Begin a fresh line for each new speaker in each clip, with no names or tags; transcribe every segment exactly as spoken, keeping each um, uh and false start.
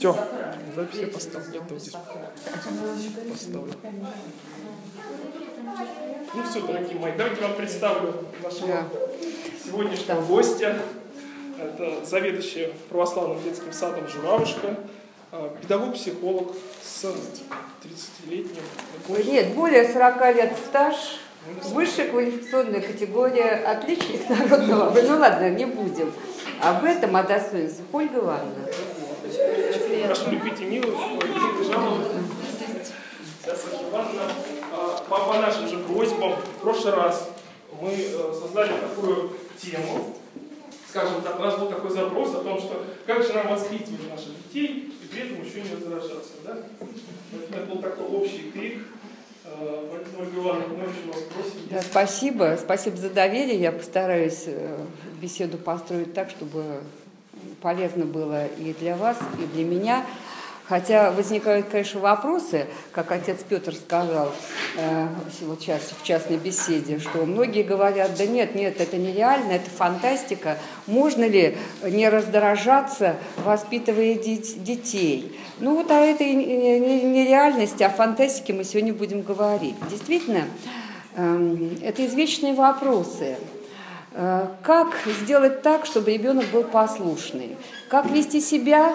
Все, запись я поставлю. Я там здесь поставлю. Ну все, дорогие мои, давайте вам представлю нашего да. сегодняшнего гостя. Это заведующая православным детским садом «Журавушка», педагог-психолог с тридцатилетним...
Нет, более сорока лет стаж, высшая квалификационная категория, отличник народного... Ну ладно, не будем. Об этом, о достоинстве. Ольга Ивановна.
Прошу любить и миловать, любить и жаловать. Сейчас, Ольга Ивановна, по, по нашим же просьбам, в прошлый раз мы создали такую тему, скажем так, у нас был такой запрос о том, что как же нам воспитывать наших детей и при этом еще не раздражаться, да? Это был такой общий крик. Поэтому, Ольга Ивановна, мы очень вас просим.
Да, спасибо, спасибо за доверие. Я постараюсь беседу построить так, чтобы полезно было и для вас, и для меня. Хотя возникают, конечно, вопросы, как отец Петр сказал э, вот сейчас в частной беседе, что многие говорят, да нет, нет, это нереально, это фантастика. Можно ли не раздражаться, воспитывая детей? Ну вот о этой нереальности, о фантастике мы сегодня будем говорить. Действительно, э, это извечные вопросы. Э, как сделать так, чтобы ребенок был послушный? Как вести себя,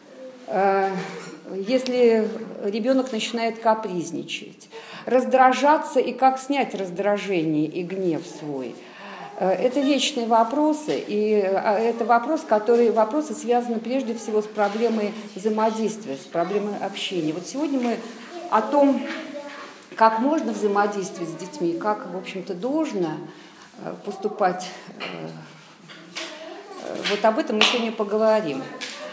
если ребенок начинает капризничать, раздражаться и как снять раздражение и гнев свой. Это вечные вопросы, и это вопрос, который, вопросы связаны прежде всего с проблемой взаимодействия, с проблемой общения. Вот сегодня мы о том, как можно взаимодействовать с детьми, как, в общем-то, должно поступать, вот об этом мы сегодня поговорим.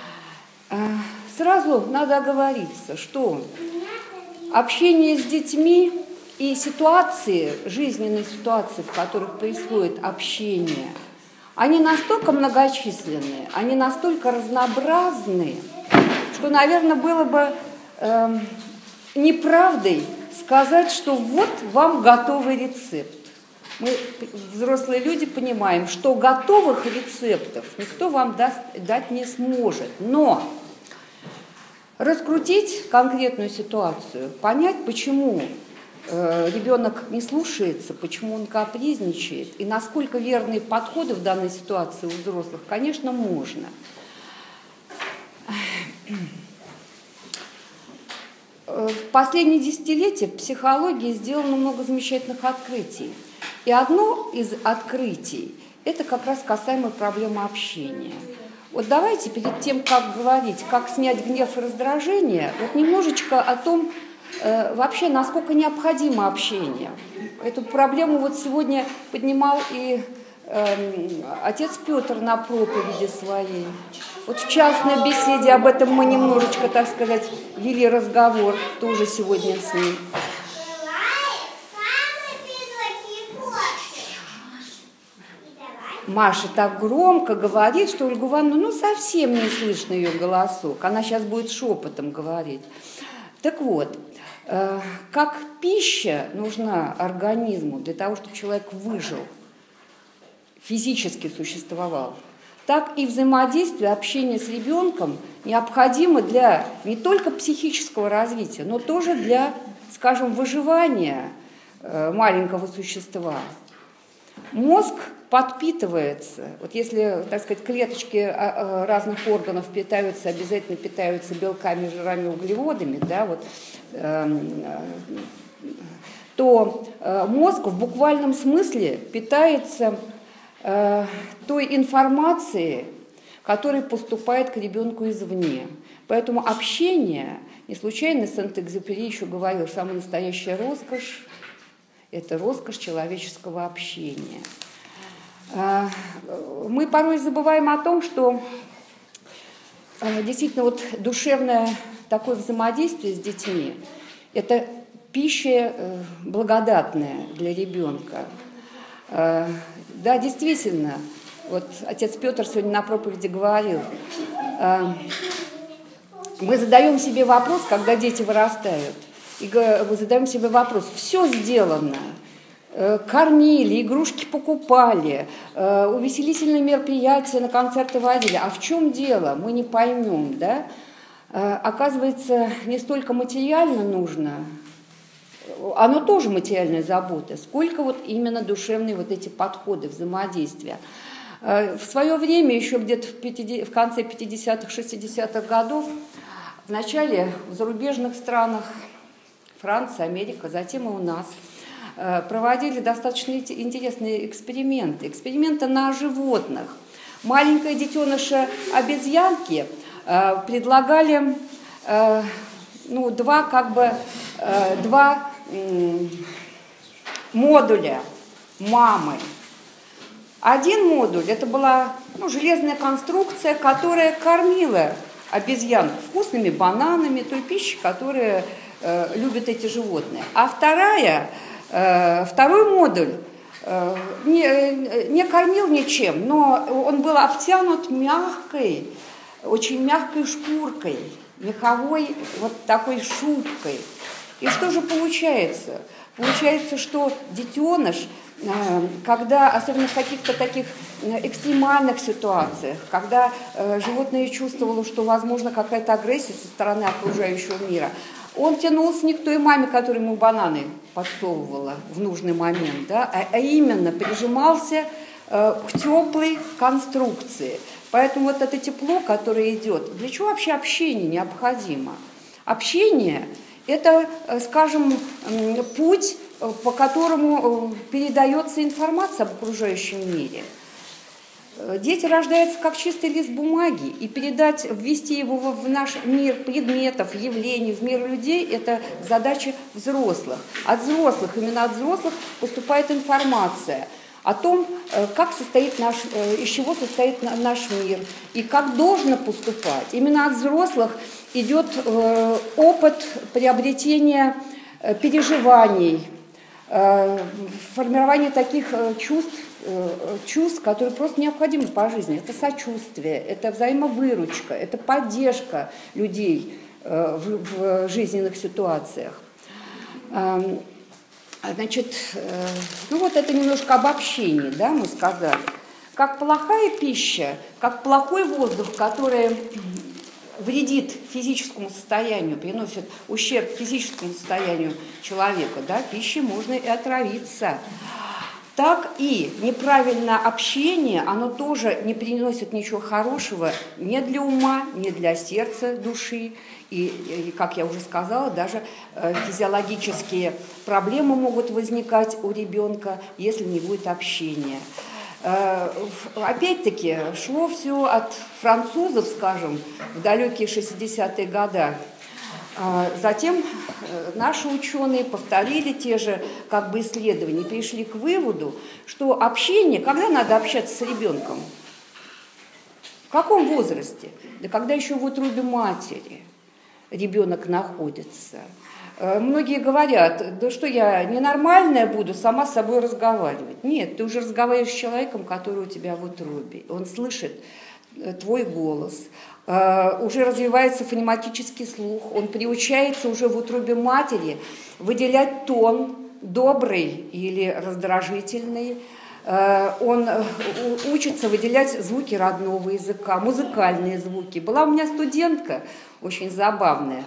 Сразу надо оговориться, что общение с детьми и ситуации, жизненные ситуации, в которых происходит общение, они настолько многочисленные, они настолько разнообразны, что, наверное, было бы э, неправдой сказать, что вот вам готовый рецепт. Мы, взрослые люди, понимаем, что готовых рецептов никто вам даст, дать не сможет. Но раскрутить конкретную ситуацию, понять, почему э, ребенок не слушается, почему он капризничает, и насколько верные подходы в данной ситуации у взрослых, конечно, можно. В последние десятилетия в психологии сделано много замечательных открытий. И одно из открытий – это как раз касаемо проблемы общения. Вот давайте перед тем, как говорить, как снять гнев и раздражение, вот немножечко о том, э, вообще, насколько необходимо общение. Эту проблему вот сегодня поднимал и э, отец Петр на проповеди своей. Вот в частной беседе об этом мы немножечко, так сказать, вели разговор тоже сегодня с ним. Маша так громко говорит, что Ольгу Ивановну ну, совсем не слышно ее голосок. Она сейчас будет шепотом говорить. Так вот, э, как пища нужна организму для того, чтобы человек выжил, физически существовал, так и взаимодействие, общение с ребенком необходимо для не только психического развития, но тоже для, скажем, выживания э, маленького существа. Мозг подпитывается. Вот если, так сказать, клеточки разных органов питаются, обязательно питаются белками, жирами, углеводами, да, вот, э, то э, мозг в буквальном смысле питается э, той информацией, которая поступает к ребенку извне. Поэтому общение, не случайно Сент-Экзюпери еще говорил, самая настоящая роскошь – это роскошь человеческого общения. Мы порой забываем о том, что действительно вот душевное такое взаимодействие с детьми – это пища благодатная для ребенка. Да, действительно, вот отец Петр сегодня на проповеди говорил, мы задаем себе вопрос, когда дети вырастают, и мы задаем себе вопрос, все сделано, кормили, игрушки покупали, увеселительные мероприятия на концерты водили. А в чем дело? Мы не поймем, да? оказывается, не столько материально нужно, оно тоже материальная забота, сколько вот именно душевные вот эти подходы, взаимодействия. В свое время, еще где-то в, пятидесятых, в конце пятидесятых, шестидесятых годов, в начале в зарубежных странах, Франция, Америка, затем и у нас, проводили достаточно интересные эксперименты. Эксперименты на животных. Маленькая детеныша обезьянки предлагали ну, два, как бы, два модуля мамы. Один модуль – это была ну, железная конструкция, которая кормила обезьянку вкусными бананами, той пищей, которую э, любят эти животные. А вторая, э, второй модуль э, не, не кормил ничем, но он был обтянут мягкой, очень мягкой шкуркой, меховой вот такой шубкой. И что же получается? Получается, что детеныш, когда, особенно в каких-то таких экстремальных ситуациях, когда животное чувствовало, что возможно какая-то агрессия со стороны окружающего мира, он тянулся не к той маме, которая ему бананы подсовывала в нужный момент, да, а, а именно прижимался к теплой конструкции. Поэтому вот это тепло, которое идет, для чего вообще общение необходимо? Общение – это, скажем, путь, по которому передается информация об окружающем мире. Дети рождаются как чистый лист бумаги, и передать, ввести его в наш мир предметов, явлений, в мир людей – это задача взрослых. От взрослых, именно от взрослых поступает информация о том, как состоит наш, из чего состоит наш мир и как должно поступать. Именно от взрослых идет опыт приобретения переживаний, формирование таких чувств, чувств, которые просто необходимы по жизни. Это сочувствие, это взаимовыручка, это поддержка людей в, в жизненных ситуациях. Значит, ну вот это немножко обобщение, да, мы сказали. Как плохая пища, как плохой воздух, который вредит физическому состоянию, приносит ущерб физическому состоянию человека, да, пищей можно и отравиться. Так и неправильное общение, оно тоже не приносит ничего хорошего ни для ума, ни для сердца, души. И, и как я уже сказала, даже э, физиологические проблемы могут возникать у ребенка, если не будет общения. Э, опять-таки, шло все от французов, скажем, в далекие шестидесятые годы. Затем наши ученые повторили те же как бы исследования, пришли к выводу, что общение, когда надо общаться с ребенком? В каком возрасте? Да когда еще в утробе матери ребенок находится. Многие говорят, да что я ненормальная буду сама с собой разговаривать. Нет, ты уже разговариваешь с человеком, который у тебя в утробе. Он слышит твой голос. Уже развивается фонематический слух, он приучается уже в утробе матери выделять тон добрый или раздражительный, он учится выделять звуки родного языка, музыкальные звуки. Была у меня студентка очень забавная.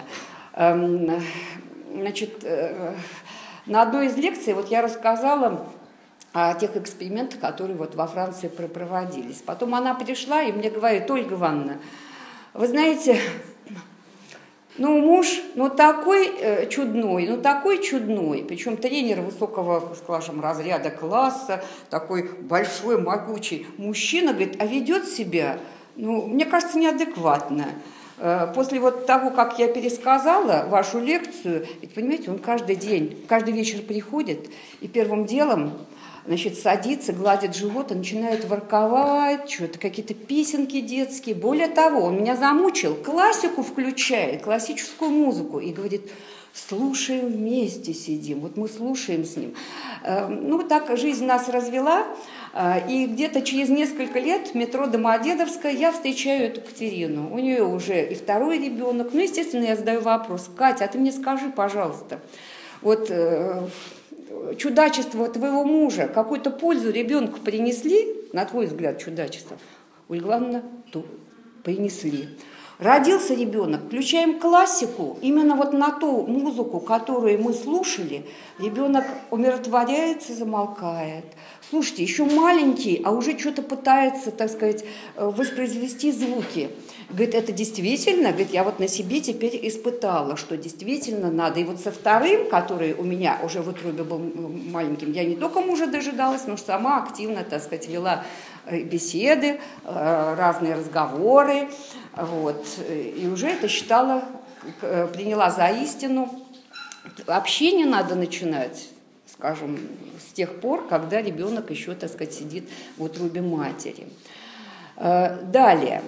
Значит, на одной из лекций вот я рассказала о тех экспериментах, которые вот во Франции проводились. Потом она пришла и мне говорит: Ольга Ивановна, вы знаете, ну муж, ну такой э, чудной, ну такой чудной, причем тренер высокого, скажем, разряда класса, такой большой, могучий мужчина, говорит, а ведет себя, ну, мне кажется, неадекватно. Э, после вот того, как я пересказала вашу лекцию, ведь, понимаете, он каждый день, каждый вечер приходит и первым делом, значит, садится, гладит живот и начинает ворковать, что-то, какие-то песенки детские. Более того, он меня замучил, классику включает, классическую музыку, и говорит, слушаем вместе, сидим. Вот мы слушаем с ним. Ну, так жизнь нас развела, и где-то через несколько лет в метро Домодедовская я встречаю эту Катерину. У нее уже и второй ребенок. Ну, естественно, я задаю вопрос, Катя, а ты мне скажи, пожалуйста, вот чудачество твоего мужа, какую-то пользу ребенку принесли, на твой взгляд, чудачество? Ольга Ивановна, принесли. Родился ребенок, включаем классику, именно вот на ту музыку, которую мы слушали, ребенок умиротворяется, замолкает. Слушайте, еще маленький, а уже что-то пытается, так сказать, воспроизвести звуки. Говорит, это действительно, говорит, я вот на себе теперь испытала, что действительно надо. И вот со вторым, который у меня уже в утробе был маленьким, я не только мужа дожидалась, но сама активно, так сказать, вела беседы, разные разговоры. Вот. И уже это считала, приняла за истину. Общение надо начинать, скажем, с тех пор, когда ребенок еще, так сказать, сидит в утробе матери. Далее.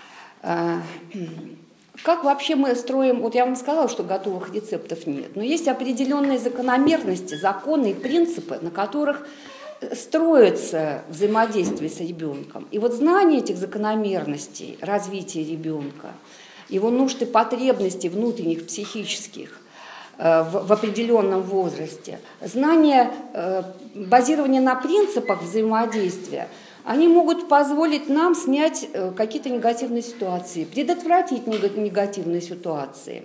Как вообще мы строим, вот я вам сказала, что готовых рецептов нет, но есть определенные закономерности, законы и принципы, на которых строится взаимодействие с ребенком. И вот знание этих закономерностей развития ребенка, его нужд и потребностей внутренних, психических в, в определенном возрасте, знание, базирование на принципах взаимодействия, они могут позволить нам снять какие-то негативные ситуации, предотвратить негативные ситуации.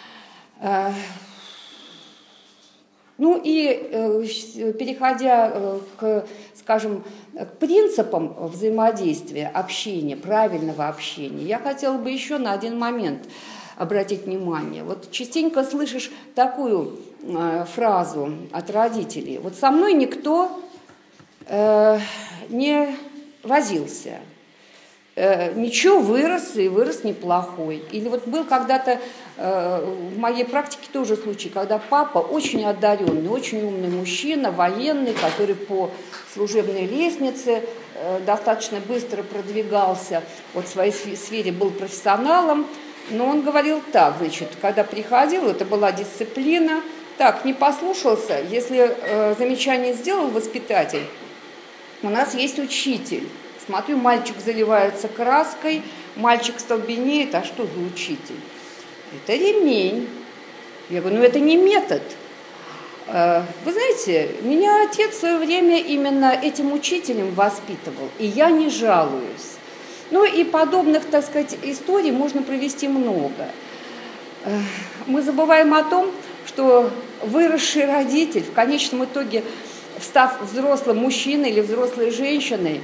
Ну и переходя к, скажем, к принципам взаимодействия, общения, правильного общения, я хотела бы еще на один момент обратить внимание. Вот частенько слышишь такую фразу от родителей: вот со мной никто не возился, ничего, вырос, и вырос неплохой. Или вот был когда-то в моей практике тоже случай, когда папа очень одаренный, очень умный мужчина, военный, который по служебной лестнице достаточно быстро продвигался, вот в своей сфере был профессионалом, но он говорил так, значит, когда приходил, это была дисциплина, так, не послушался, если замечание сделал воспитатель, у нас есть учитель. Смотрю, мальчик заливается краской, мальчик столбенеет, а что за учитель? Это ремень. Я говорю, ну это не метод. Вы знаете, меня отец в свое время именно этим учителем воспитывал, и я не жалуюсь. Ну и подобных, так сказать, историй можно провести много. Мы забываем о том, что выросший родитель в конечном итоге, став взрослым мужчиной или взрослой женщиной,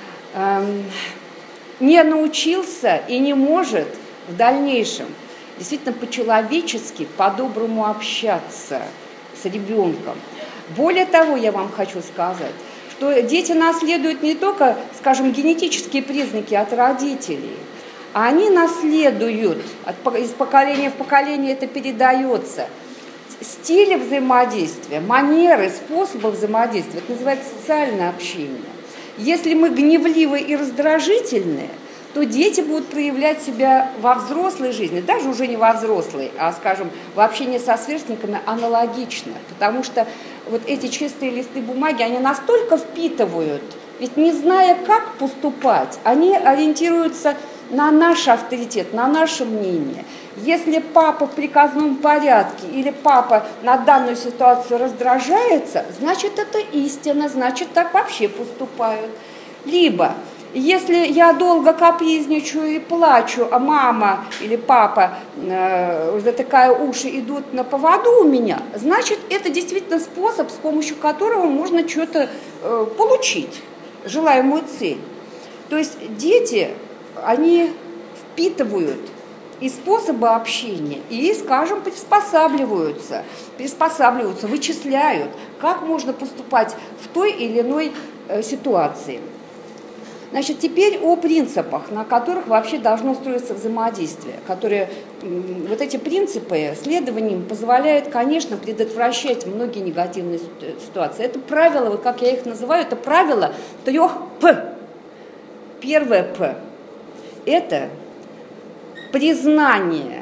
не научился и не может в дальнейшем действительно по-человечески, по-доброму общаться с ребенком. Более того, я вам хочу сказать, что дети наследуют не только, скажем, генетические признаки от родителей, а они наследуют, от, из поколения в поколение это передается, стили взаимодействия, манеры, способы взаимодействия. Это называется социальное общение. Если мы гневливы и раздражительны, то дети будут проявлять себя во взрослой жизни, даже уже не во взрослой, а, скажем, в общении со сверстниками аналогично. Потому что вот эти чистые листы бумаги, они настолько впитывают, ведь не зная, как поступать, они ориентируются на наш авторитет, на наше мнение. Если папа в приказном порядке или папа на данную ситуацию раздражается, значит, это истина, значит, так вообще поступают. Либо, если я долго капризничаю и плачу, а мама или папа, э, затыкая уши, идут на поводу у меня, значит, это действительно способ, с помощью которого можно что-то э, получить, желаемую цель. То есть дети, они впитывают и способы общения, и, скажем, приспосабливаются, приспосабливаются, вычисляют, как можно поступать в той или иной э, ситуации. Значит, теперь о принципах, на которых вообще должно строиться взаимодействие, которые, вот эти принципы следованием позволяют, конечно, предотвращать многие негативные ситуации. Это правило, вот как я их называю, это правило трех П. Первое П – это признание.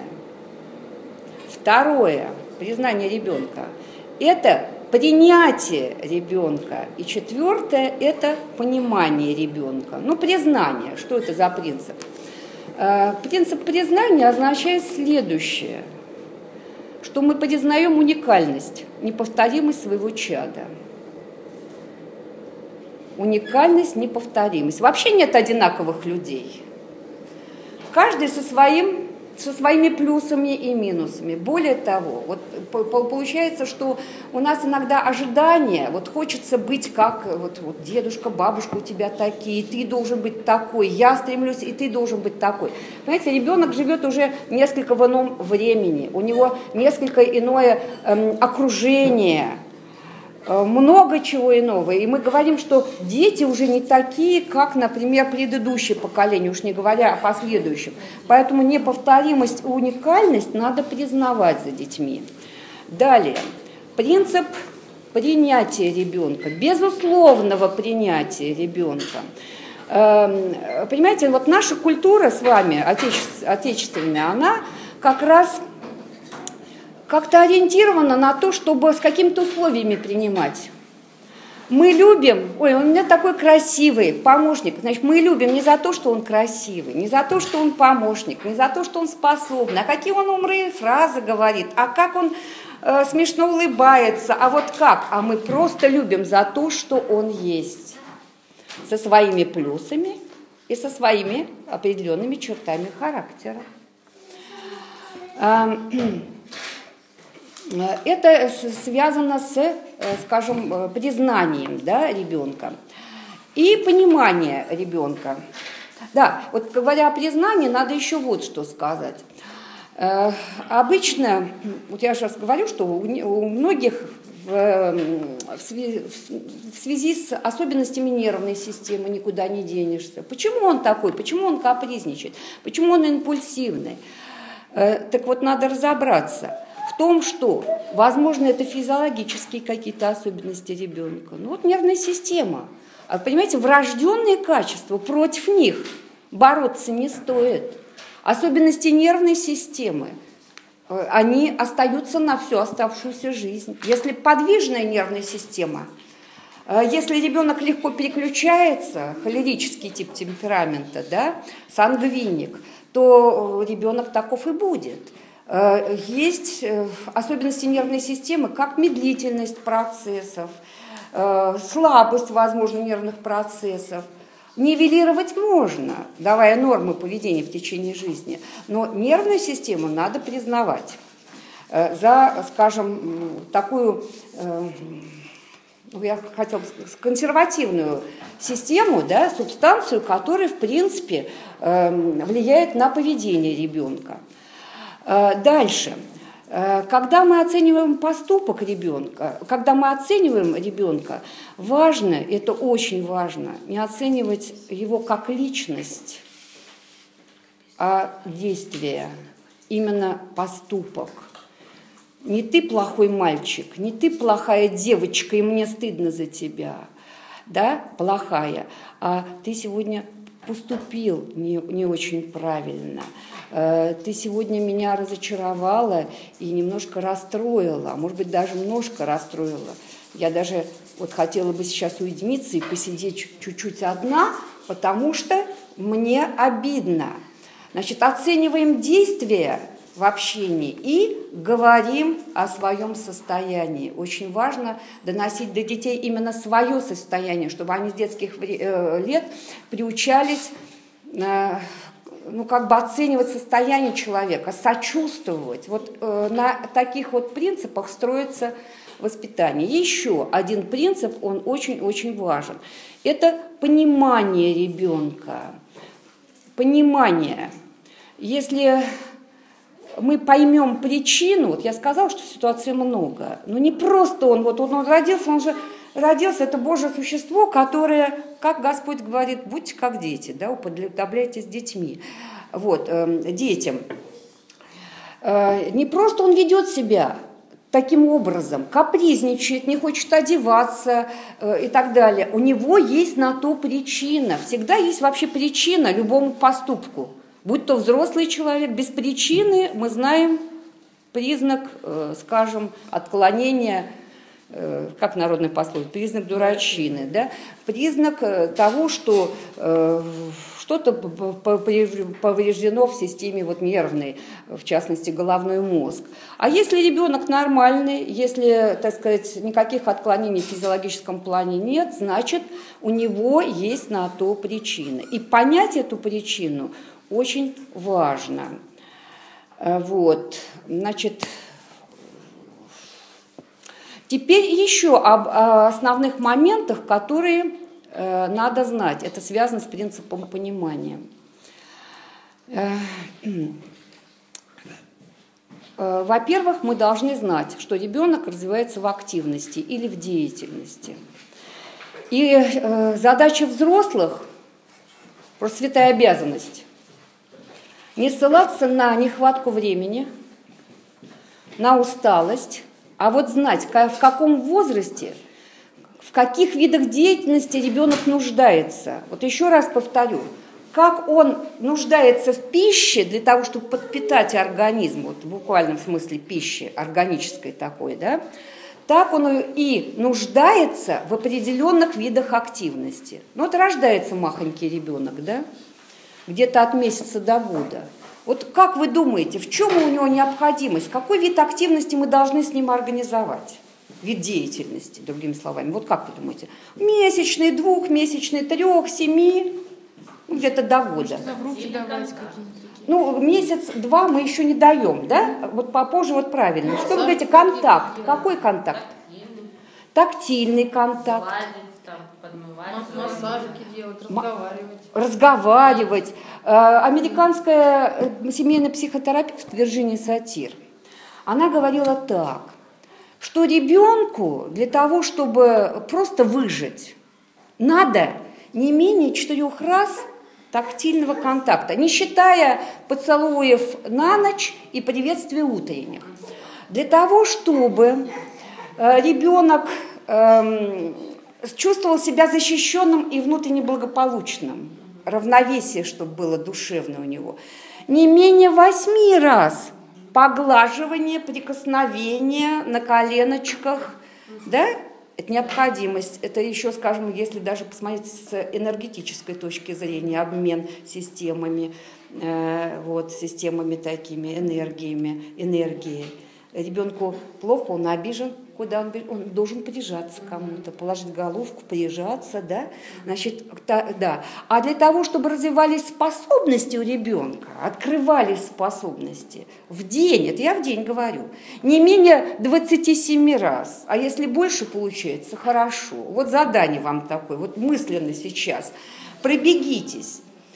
Второе – признание ребенка – это принятие ребенка. И четвертое – это понимание ребенка. Ну, признание. Что это за принцип? Принцип признания означает следующее, что мы признаем уникальность, неповторимость своего чада. Уникальность, неповторимость. Вообще нет одинаковых людей. Каждый со своим со своими плюсами и минусами. Более того, вот получается, что у нас иногда ожидания, вот хочется быть как вот, вот дедушка, бабушка у тебя такие, ты должен быть такой, я стремлюсь, и ты должен быть такой. Понимаете, ребенок живет уже несколько в ином времени, у него несколько иное эм, окружение, много чего иного. И мы говорим, что дети уже не такие, как, например, предыдущее поколение, уж не говоря о последующем. Поэтому неповторимость и уникальность надо признавать за детьми. Далее. Принцип принятия ребенка, безусловного принятия ребенка. Понимаете, вот наша культура с вами, отечественная, она как раз как-то ориентирована на то, чтобы с какими-то условиями принимать. Мы любим, ой, он у меня такой красивый помощник, значит, мы любим не за то, что он красивый, не за то, что он помощник, не за то, что он способный, а какие он умные фразы говорит, а как он э, смешно улыбается, а вот как, а мы просто любим за то, что он есть, со своими плюсами и со своими определенными чертами характера. Это связано с, скажем, признанием, да, ребенка и пониманием ребенка. Да, вот говоря о признании, надо еще вот что сказать. Э, обычно, вот я сейчас говорю, что у, у многих в, в, связи, в связи с особенностями нервной системы никуда не денешься. Почему он такой? Почему он капризничает? Почему он импульсивный? Э, так вот, надо разобраться в том, что, возможно, это физиологические какие-то особенности ребенка. Ну вот нервная система. А, понимаете, врожденные качества, против них бороться не стоит. Особенности нервной системы, они остаются на всю оставшуюся жизнь. Если подвижная нервная система, если ребенок легко переключается, холерический тип темперамента, да, сангвиник, то ребенок таков и будет. Есть особенности нервной системы, как медлительность процессов, слабость, возможно, нервных процессов. Нивелировать можно, давая нормы поведения в течение жизни, но нервную систему надо признавать за, скажем, такую, я хотела бы сказать, консервативную систему, да, субстанцию, которая, в принципе, влияет на поведение ребенка. Дальше. Когда мы оцениваем поступок ребенка, когда мы оцениваем ребенка, важно, это очень важно, не оценивать его как личность, а действие, именно поступок. Не ты плохой мальчик, не ты плохая девочка, и мне стыдно за тебя, да, плохая, а ты сегодня поступил не, не очень правильно. Ты сегодня меня разочаровала и немножко расстроила, а может быть, даже немножко расстроила. Я даже вот хотела бы сейчас уединиться и посидеть чуть-чуть одна, потому что мне обидно. Значит, оцениваем действия в общении и говорим о своем состоянии. Очень важно доносить до детей именно свое состояние, чтобы они с детских лет приучались, ну, как бы оценивать состояние человека, сочувствовать. Вот э, на таких вот принципах строится воспитание. Еще один принцип, он очень-очень важен. Это понимание ребенка. Понимание. Если мы поймем причину, вот я сказала, что ситуаций много, но не просто он, вот он, он родился, он же родился, это Божье существо, которое, как Господь говорит, будьте как дети, да, уподобляйтесь детьми, вот, э, детям. Э, не просто он ведет себя таким образом, капризничает, не хочет одеваться э, и так далее. У него есть на то причина, всегда есть вообще причина любому поступку. Будь то взрослый человек, без причины мы знаем признак, э, скажем, отклонения, э, как народный пословица, признак дурачины, да? Признак э, того, что э, что-то повреждено в системе вот нервной, в частности, головной мозг. А если ребенок нормальный, если, так сказать, никаких отклонений в физиологическом плане нет, значит, у него есть на то причина. И понять эту причину очень важно. Вот, значит, теперь еще об основных моментах, которые надо знать. Это связано с принципом понимания. Во-первых, мы должны знать, что ребенок развивается в активности или в деятельности. И задача взрослых, просто святая обязанность, не ссылаться на нехватку времени, на усталость, а вот знать, в каком возрасте, в каких видах деятельности ребенок нуждается. Вот еще раз повторю, как он нуждается в пище для того, чтобы подпитать организм, вот в буквальном смысле пищи, органической такой, да, так он и нуждается в определенных видах активности. Ну вот рождается махонький ребенок, да, где-то от месяца до года. Вот как вы думаете, в чем у него необходимость? Какой вид активности мы должны с ним организовать? Вид деятельности, другими словами. Вот как вы думаете? Месячный, двухмесячный, трех, семи, где-то до года. Ну, месяц-два мы еще не даем, да? Вот попозже вот правильно. Что вы говорите? Контакт. Какой контакт? Тактильный контакт.
Массажики делать, разговаривать.
Разговаривать. Американская семейная психотерапевт Вирджиния Сатир, она говорила так, что ребенку для того, чтобы просто выжить, надо не менее четырех раз тактильного контакта, не считая поцелуев на ночь и приветствий утренних. Для того, чтобы ребенок эм, чувствовал себя защищенным и внутренне благополучным, равновесие, чтобы было душевное у него, не менее восьми раз поглаживание, прикосновение на коленочках, да, это необходимость. Это еще, скажем, если даже посмотреть с энергетической точки зрения, обмен системами, э, вот, системами такими, энергиями, энергией. Ребенку плохо, он обижен, куда он, он должен прижаться к кому-то, положить головку, прижаться, да, значит, та, да. А для того, чтобы развивались способности у ребенка, открывались способности в день, это я в день говорю, не менее двадцати семи раз, а если больше получается, хорошо. Вот задание вам такое, вот мысленно сейчас, пробегитесь.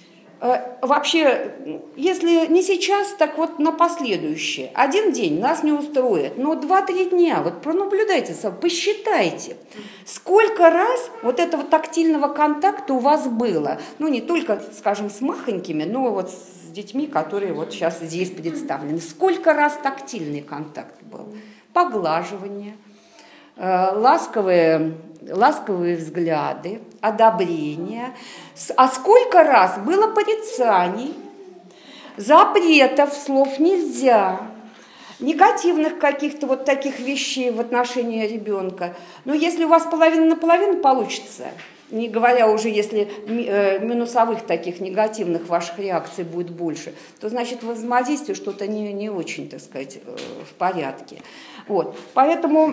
Вообще, если не сейчас, так вот на последующее. Один день нас не устроит, но два-три дня, вот пронаблюдайте, посчитайте, сколько раз вот этого тактильного контакта у вас было. Ну, не только, скажем, с махонькими, но вот с детьми, которые вот сейчас здесь представлены. Сколько раз тактильный контакт был? Поглаживание, ласковые... ласковые взгляды, одобрение. А сколько раз было порицаний, запретов, слов нельзя, негативных каких-то вот таких вещей в отношении ребенка. Но если у вас половина на половину получится, не говоря уже, если минусовых таких негативных ваших реакций будет больше, то значит в взаимодействии что-то не, не очень, так сказать, в порядке. Вот. Поэтому...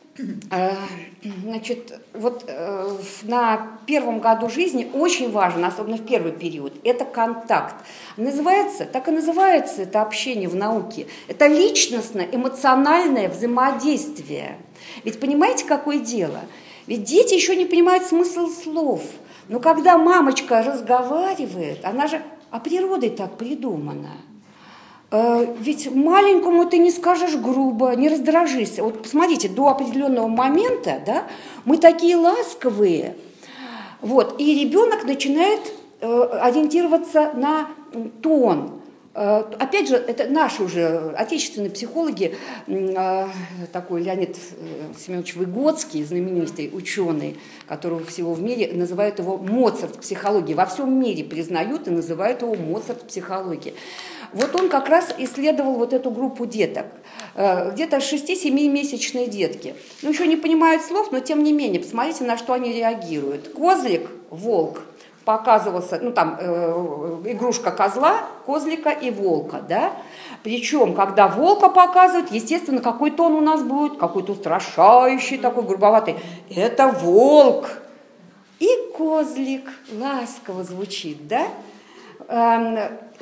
Значит, вот на первом году жизни очень важно, особенно в первый период, это контакт. Называется, так и называется это общение в науке. Это личностно-эмоциональное взаимодействие. Ведь понимаете, какое дело? Ведь дети еще не понимают смысл слов. Но когда мамочка разговаривает, она же, а природой так придумана. Ведь маленькому ты не скажешь грубо, не раздражишься. Вот посмотрите, до определенного момента, да, мы такие ласковые, вот, и ребенок начинает э, ориентироваться на тон. Э, опять же, это наши уже отечественные психологи, э, такой Леонид Семенович Выгодский, знаменитый ученый, которого всего в мире, называют его Моцарт психологии. Во всем мире признают и называют его Моцарт психологии. Вот он как раз исследовал вот эту группу деток, где-то шести-семимесячные детки. Ну, еще не понимают слов, но тем не менее, посмотрите, на что они реагируют. Козлик, волк, показывался, ну, там, э, игрушка козла, козлика и волка, да. Причем, когда волка показывают, естественно, какой тон у нас будет, какой-то устрашающий, такой грубоватый. Это волк. И козлик ласково звучит, да.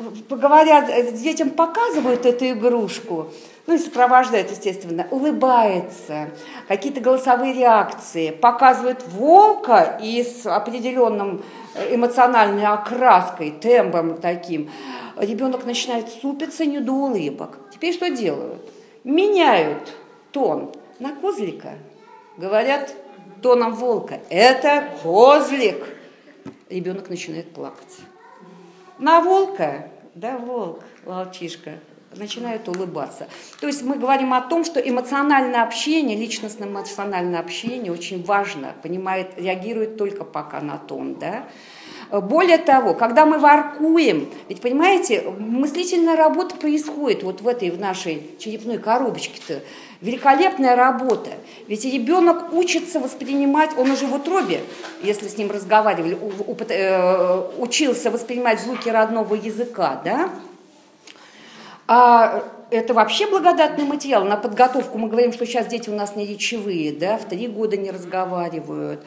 поговорят, детям показывают эту игрушку, ну и сопровождают, естественно, улыбается, какие-то голосовые реакции, показывают волка и с определенным эмоциональной окраской, тембром таким, ребенок начинает супиться не до улыбок. Теперь что делают? Меняют тон на козлика, говорят тоном волка: это козлик. Ребенок начинает плакать. На волка, да, волк, волчишка, начинают улыбаться. То есть мы говорим о том, что эмоциональное общение, личностно-эмоциональное общение очень важно, понимает, реагирует только пока на тон, да. Более того, когда мы воркуем, ведь, понимаете, мыслительная работа происходит вот в этой, в нашей черепной коробочке-то, великолепная работа. Ведь ребенок учится воспринимать, он уже в утробе, если с ним разговаривали, учился воспринимать звуки родного языка, да? А это вообще благодатный материал. На подготовку мы говорим, что сейчас дети у нас не речевые, да, в три года не разговаривают.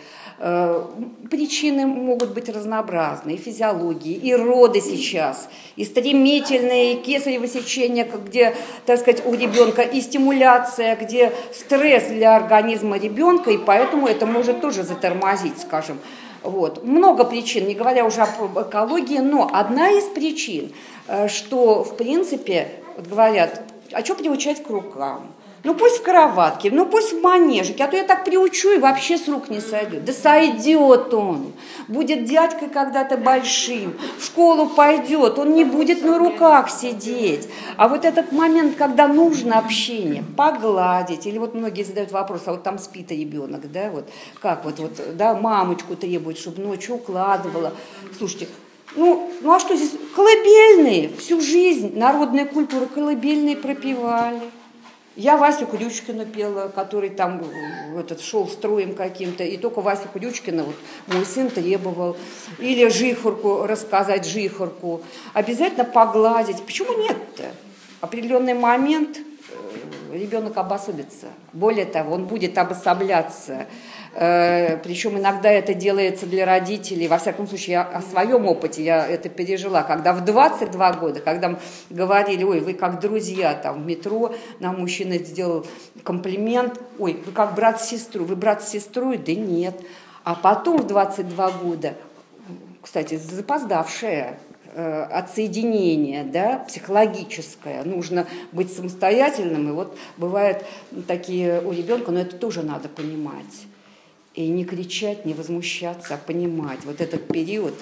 Причины могут быть разнообразные, и физиологии, и роды сейчас, и стремительные, и кесарево сечение, где, так сказать, у ребенка, и стимуляция, где стресс для организма ребенка, и поэтому это может тоже затормозить, скажем. Вот. Много причин, не говоря уже об экологии, но одна из причин, что, в принципе, вот говорят, а что приучать к рукам? Ну пусть в кроватке, ну пусть в манежике, а то я так приучу и вообще с рук не сойдет. Да сойдет он, будет дядькой когда-то большим, в школу пойдет, он не будет на руках сидеть. А вот этот момент, когда нужно общение, погладить, или вот многие задают вопрос, а вот там спит ребенок, да, вот как вот, вот да, мамочку требует, чтобы ночью укладывала. Слушайте, ну, ну а что здесь? Колыбельные, всю жизнь народная культура колыбельные пропевали. Я Васю Крючкина пела, который там этот, шел строем каким-то, и только Васю Крючкина вот, мой сын требовал. Или жихарку, рассказать жихарку. Обязательно погладить. Почему нет-то? Определенный момент ребенок обособится. Более того, он будет обособляться. Причем иногда это делается для родителей. Во всяком случае, я о своем опыте я это пережила. Когда в двадцать два года, когда говорили: ой, вы как друзья, там в метро нам мужчина сделал комплимент: ой, вы как брат с сестрой, вы брат с сестрой? Да нет. А потом в двадцать два года, кстати, запоздавшее отсоединение, да, психологическое, нужно быть самостоятельным. И вот бывают такие у ребенка, но это тоже надо понимать. И не кричать, не возмущаться, а понимать. Вот этот период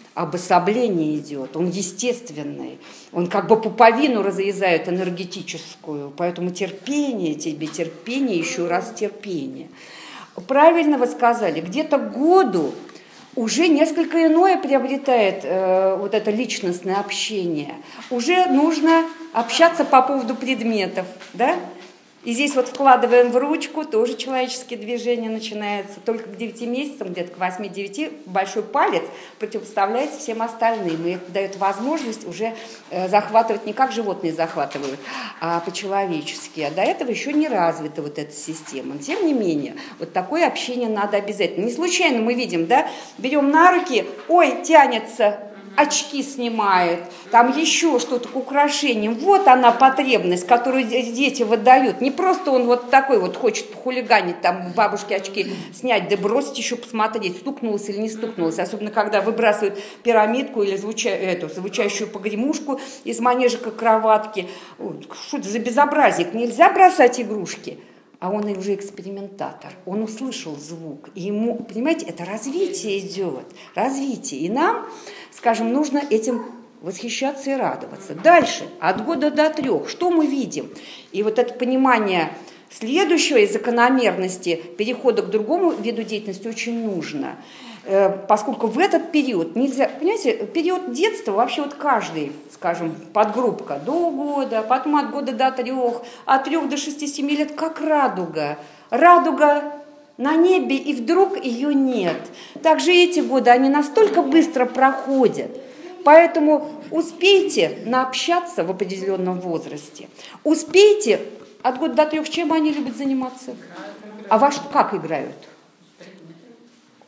обособления идет, он естественный. Он как бы пуповину разрезает энергетическую. Поэтому терпение тебе, терпение, еще раз терпение. Правильно вы сказали, где-то к году уже несколько иное приобретает э, вот это личностное общение. Уже нужно общаться по поводу предметов, да? И здесь вот вкладываем в ручку, тоже человеческие движения начинаются. Только к девяти месяцам, где-то к восьми-девяти, большой палец противопоставляется всем остальным. И это дает возможность уже захватывать не как животные захватывают, а по-человечески. А до этого еще не развита вот эта система. Но, тем не менее, вот такое общение надо обязательно. Не случайно мы видим, да, берем на руки, ой, тянется, очки снимает, там еще что-то к украшениям. Вот она потребность, которую дети выдают. Не просто он вот такой вот хочет похулиганить, там бабушке очки снять, да бросить еще посмотреть, стукнулась или не стукнулась. Особенно, когда выбрасывают пирамидку или звуча, эту, звучащую погремушку из манежика кроватки. Что это за безобразие? Нельзя бросать игрушки. А он уже экспериментатор, он услышал звук, и ему, понимаете, это развитие идет, развитие, и нам, скажем, нужно этим восхищаться и радоваться. Дальше, от года до трех, что мы видим? И вот это понимание следующего и закономерности перехода к другому виду деятельности очень нужно, поскольку в этот период нельзя, понимаете, период детства вообще вот каждый, скажем, подгруппка до года, потом от года до трех, от трех до шести-семи лет, как радуга. Радуга на небе, и вдруг ее нет. Также эти годы, они настолько быстро проходят. Поэтому успейте наобщаться в определенном возрасте. Успейте, от года до трех, чем они любят заниматься? А во что, как играют?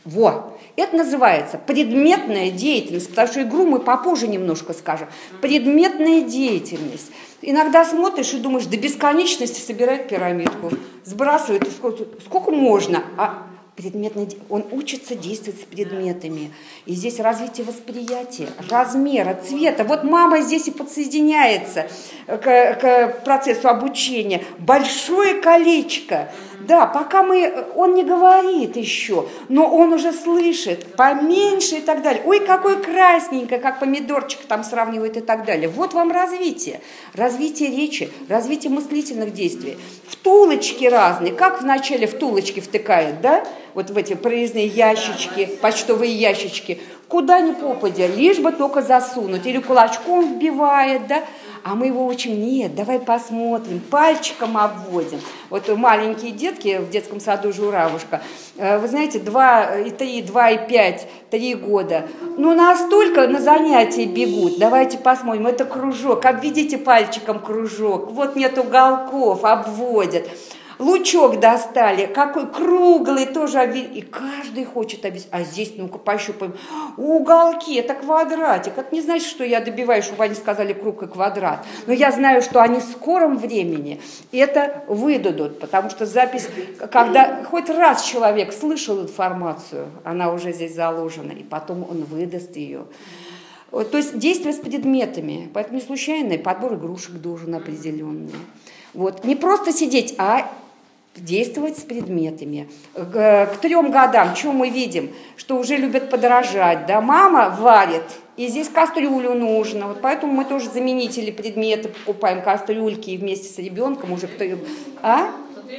Во! Это называется предметная деятельность, потому что игру мы попозже немножко скажем. Предметная деятельность. Иногда смотришь и думаешь, до бесконечности собирает пирамидку, сбрасывает, сколько, сколько можно, а предметный, он учится действовать с предметами. И здесь развитие восприятия, размера, цвета. Вот мама здесь и подсоединяется к, к процессу обучения. Большое колечко. Да, пока мы, он не говорит еще, но он уже слышит, поменьше и так далее. Ой, какой красненький, как помидорчик там сравнивает и так далее. Вот вам развитие. Развитие речи, развитие мыслительных действий. Втулочки разные. Как вначале втулочки втыкают, да? Вот в эти проездные ящички, почтовые ящички. Куда ни попадя, лишь бы только засунуть. Или кулачком вбивает, да? А мы его учим, нет, давай посмотрим, пальчиком обводим. Вот маленькие детки в детском саду «Журавушка», вы знаете, два и три, два и пять, три года, ну настолько на занятия бегут, давайте посмотрим, это кружок, обведите пальчиком кружок, вот нет уголков, обводят. Лучок достали, какой круглый, тоже обвели. И каждый хочет обвести. А здесь, ну-ка, пощупаем. Уголки, это квадратик. Это не значит, что я добиваюсь, чтобы они сказали круг и квадрат. Но я знаю, что они в скором времени это выдадут. Потому что запись, когда хоть раз человек слышал информацию, она уже здесь заложена, и потом он выдаст ее. То есть действие с предметами. Поэтому не случайный подбор игрушек должен определенный. Вот. Не просто сидеть, а действовать с предметами. К, к трем годам, что мы видим? Что уже любят подражать. Да? Мама варит, и здесь кастрюлю нужно. Вот поэтому мы тоже заменители предметы покупаем, кастрюльки, и вместе с ребенком уже кто... А?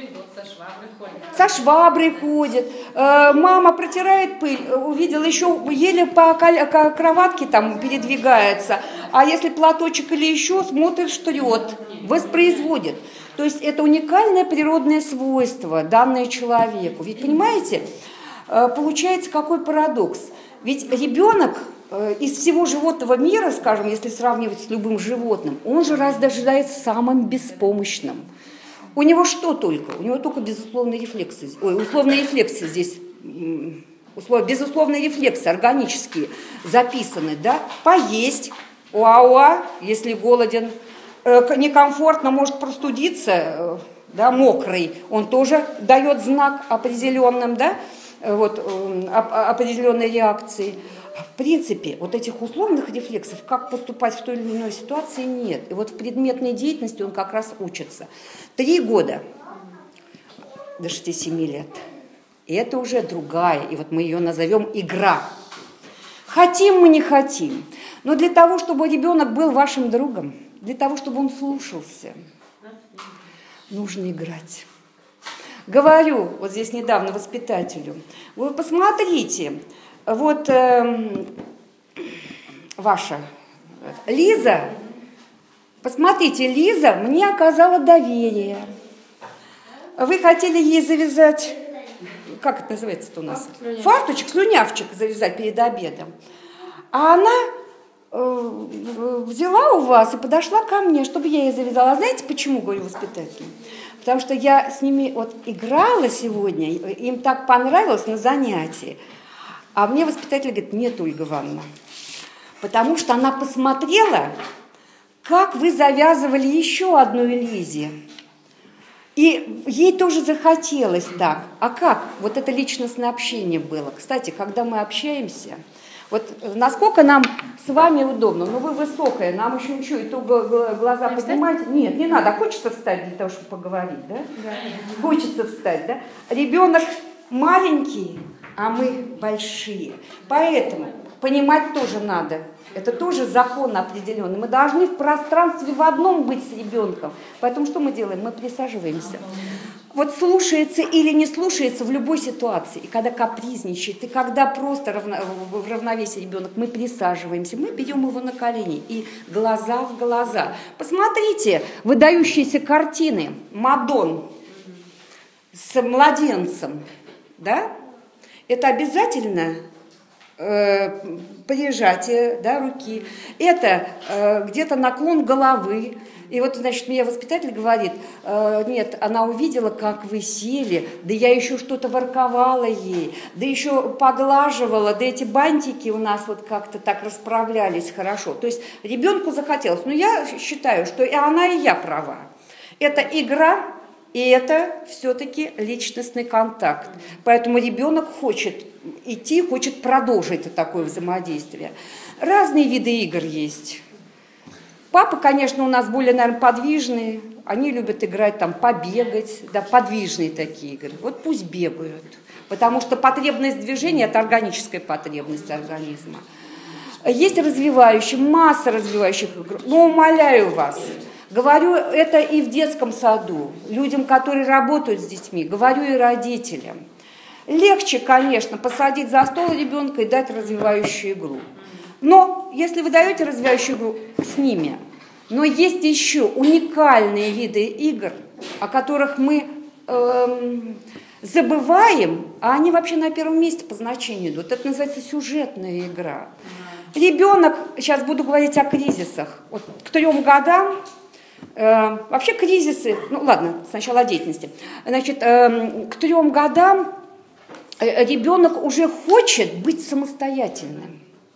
Со шваброй ходит. Э, мама протирает пыль, увидела еще, еле по кроватке там передвигается. А если платочек или еще, смотрит, штрет, воспроизводит. То есть это уникальное природное свойство, данное человеку. Ведь, понимаете, э, получается какой парадокс. Ведь ребенок э, из всего животного мира, скажем, если сравнивать с любым животным, он же рождается самым беспомощным. У него что только? У него только безусловные рефлексы, ой, условные рефлексы здесь, услов, безусловные рефлексы органические записаны, да? Поесть, уа-уа, если голоден, э, некомфортно, может простудиться, э, да, мокрый, он тоже дает знак определенным, да, вот, э, определенной реакции. В принципе, вот этих условных рефлексов, как поступать в той или иной ситуации, нет. И вот в предметной деятельности он как раз учится. Три года до шести-семи лет. И это уже другая, и вот мы ее назовем игра. Хотим мы, не хотим. Но для того, чтобы ребенок был вашим другом, для того, чтобы он слушался, нужно играть. Говорю вот здесь недавно воспитателю, вы посмотрите, вот э, ваша Лиза, посмотрите, Лиза мне оказала доверие. Вы хотели ей завязать, как это называется-то у нас? Слюнявчик. Фарточек, слюнявчик завязать перед обедом. А она э, взяла у вас и подошла ко мне, чтобы я ей завязала. А знаете, почему, говорю воспитателю? Потому что я с ними вот играла сегодня, им так понравилось на занятии. А мне воспитатель говорит, нет, Ольга Ивановна, потому что она посмотрела, как вы завязывали еще одну Лизе. И ей тоже захотелось так. А как? Вот это личностное общение было. Кстати, когда мы общаемся, вот насколько нам с вами удобно, ну вы высокая, нам еще ничего, и то глаза поднимаете. Нет, не надо, хочется встать для того, чтобы поговорить, да? Да. Хочется встать, да? Ребенок маленький, а мы большие. Поэтому понимать тоже надо. Это тоже закон определенный. Мы должны в пространстве в одном быть с ребенком. Поэтому что мы делаем? Мы присаживаемся. Вот слушается или не слушается в любой ситуации. И когда капризничает, и когда просто равно, в равновесии ребенок, мы присаживаемся, мы берем его на колени и глаза в глаза. Посмотрите, выдающиеся картины Мадон с младенцем, да? Это обязательно э, прижатие, да, руки, это э, где-то наклон головы. И вот, значит, мне воспитатель говорит, э, нет, она увидела, как вы сели, да я еще что-то ворковала ей, да еще поглаживала, да эти бантики у нас вот как-то так расправлялись хорошо. То есть ребенку захотелось. Но я считаю, что и она, и я права. Это игра, и это все-таки личностный контакт. Поэтому ребенок хочет идти, хочет продолжить такое взаимодействие. Разные виды игр есть. Папы, конечно, у нас более, наверное, подвижные. Они любят играть, там, побегать, да, подвижные такие игры. Вот пусть бегают, потому что потребность движения – это органическая потребность организма. Есть развивающие, масса развивающих игр. Но умоляю вас, говорю это и в детском саду, людям, которые работают с детьми, говорю и родителям. Легче, конечно, посадить за стол ребенка и дать развивающую игру. Но если вы даете развивающую игру, с ними. Но есть еще уникальные виды игр, о которых мы эм, забываем, а они вообще на первом месте по значению идут. Это называется сюжетная игра. Ребенок, сейчас буду говорить о кризисах, вот к трем годам, э, вообще кризисы, ну ладно, сначала о деятельности, значит, э, к трем годам ребенок уже хочет быть самостоятельным.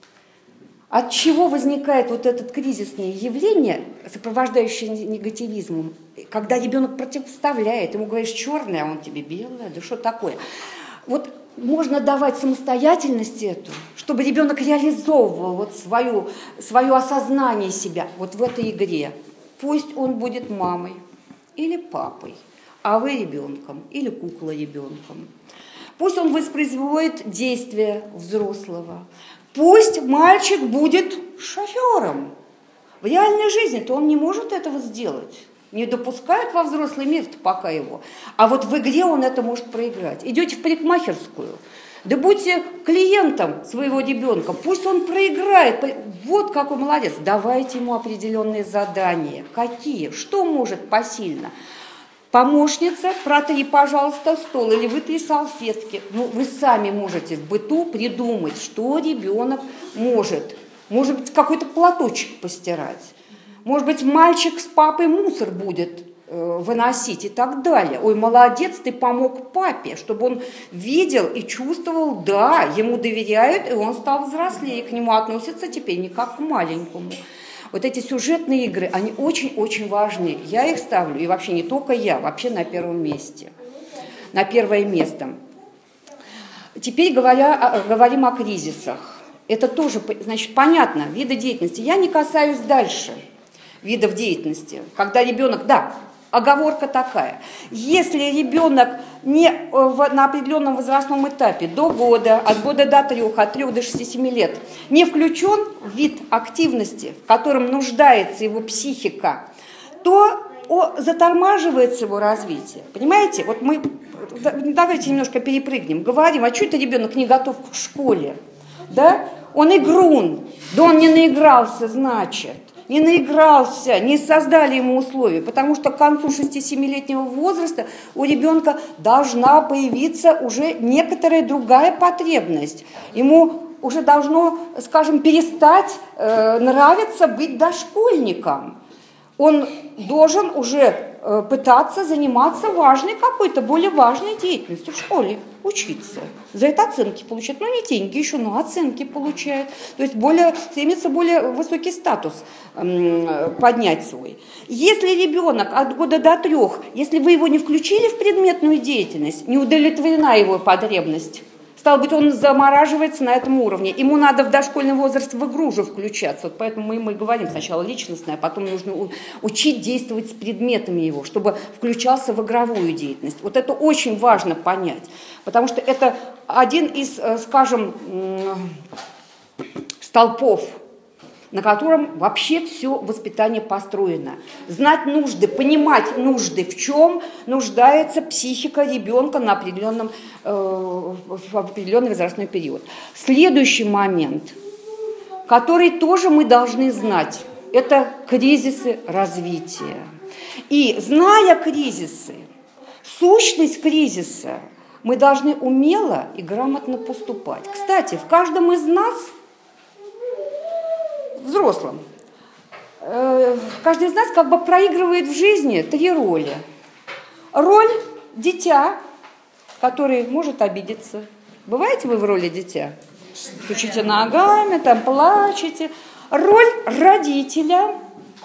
От чего возникает вот это кризисное явление, сопровождающее негативизмом, когда ребенок противоставляет, ему говоришь черное, а он тебе белое, да что такое? Вот можно давать самостоятельность эту, чтобы ребенок реализовывал вот свою, свое осознание себя вот в этой игре. Пусть он будет мамой или папой, а вы ребенком или кукла ребенком. Пусть он воспроизводит действия взрослого. Пусть мальчик будет шофером. В реальной жизни-то он не может этого сделать. Не допускают во взрослый мир-то пока его. А вот в игре он это может проиграть. Идете в парикмахерскую, да будьте клиентом своего ребенка. Пусть он проиграет. Вот какой молодец. Давайте ему определенные задания. Какие? Что может посильно? Помощница, протри, пожалуйста, стол или вытри салфетки. Ну, вы сами можете в быту придумать, что ребенок может. Может быть, какой-то платочек постирать. Может быть, мальчик с папой мусор будет э, выносить и так далее. Ой, молодец, ты помог папе, чтобы он видел и чувствовал, да, ему доверяют, и он стал взрослее, к нему относятся теперь не как к маленькому. Вот эти сюжетные игры, они очень-очень важны. Я их ставлю, и вообще не только я, вообще на первом месте. На первое место. Теперь говоря, говорим о кризисах. Это тоже, значит, понятно, виды деятельности. Я не касаюсь дальше видов деятельности. Когда ребенок, да, оговорка такая. Если ребенок не в, на определенном возрастном этапе, до года, от года до трех, от трех до шести-семи лет, не включен в вид активности, в котором нуждается его психика, то о, затормаживается его развитие. Понимаете? Вот мы, давайте немножко перепрыгнем. Говорим, а что это ребенок не готов к школе? Да? Он игрун. Да он не наигрался, значит. Не наигрался, не создали ему условия, потому что к концу шести-семилетнего возраста у ребенка должна появиться уже некоторая другая потребность. Ему уже должно, скажем, перестать э, нравиться быть дошкольником. Он должен уже э, пытаться заниматься важной какой-то, более важной деятельностью в школе, учиться. За это оценки получать. Ну, не деньги еще, но оценки получает. То есть более, стремится более высокий статус э, поднять свой. Если ребенок от года до трех, если вы его не включили в предметную деятельность, не удовлетворена его потребность, стало быть, он замораживается на этом уровне. Ему надо в дошкольный возраст в игру уже включаться. Вот поэтому мы, мы говорим сначала личностное, а потом нужно учить действовать с предметами его, чтобы включался в игровую деятельность. Вот это очень важно понять, потому что это один из, скажем, столпов, на котором вообще все воспитание построено. Знать нужды, понимать нужды, в чем нуждается психика ребенка на определенном, э, в определенный возрастной период. Следующий момент, который тоже мы должны знать, это кризисы развития. И зная кризисы, сущность кризиса, Мы должны умело и грамотно поступать. Кстати, в каждом из нас, взрослом, э, каждый из нас как бы проигрывает в жизни три роли. Роль дитя, который может обидеться. Бываете вы в роли дитя? Стучите ногами, там плачете. Роль родителя.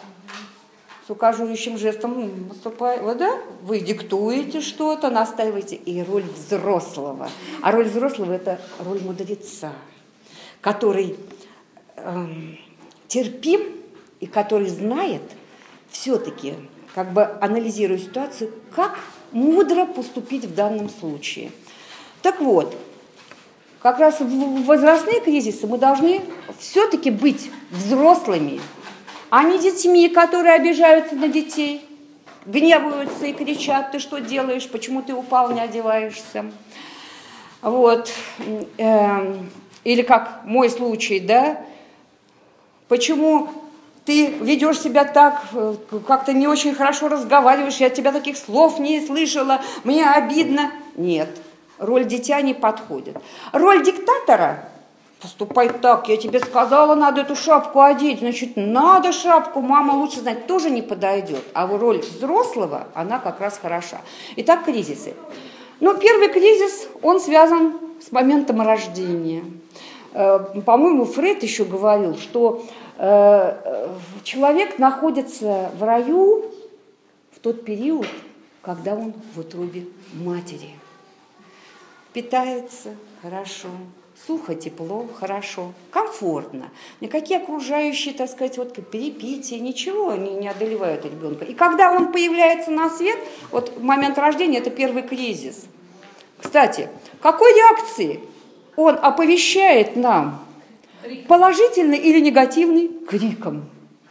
С указывающим жестом выступаете, вы, да? Вы диктуете что-то, настаиваете. И роль взрослого. А роль взрослого – это роль мудреца, который э, терпим и который знает все-таки, как бы анализируя ситуацию, как мудро поступить в данном случае. Так вот, как раз в возрастные кризисы мы должны все-таки быть взрослыми, а не детьми, которые обижаются на детей, гневаются и кричат: ты что делаешь, почему ты упал, не одеваешься. Вот. Или как мой случай, да, почему ты ведешь себя так, как-то не очень хорошо разговариваешь, я от тебя таких слов не слышала, мне обидно. Нет, роль дитя не подходит. Роль диктатора: поступай так, я тебе сказала, надо эту шапку одеть, значит, надо шапку, мама лучше знать, тоже не подойдет. А вот роль взрослого, она как раз хороша. Итак, кризисы. Ну, первый кризис, он связан с моментом рождения. По-моему, Фрейд еще говорил, что человек находится в раю в тот период, когда он в утробе матери. Питается хорошо, сухо, тепло, хорошо, комфортно. Никакие окружающие, так сказать, вот перепития, ничего не, не одолевают ребенка. И когда он появляется на свет, вот в момент рождения, это первый кризис. Кстати, какой реакции он оповещает нам? Положительный или негативный? Криком.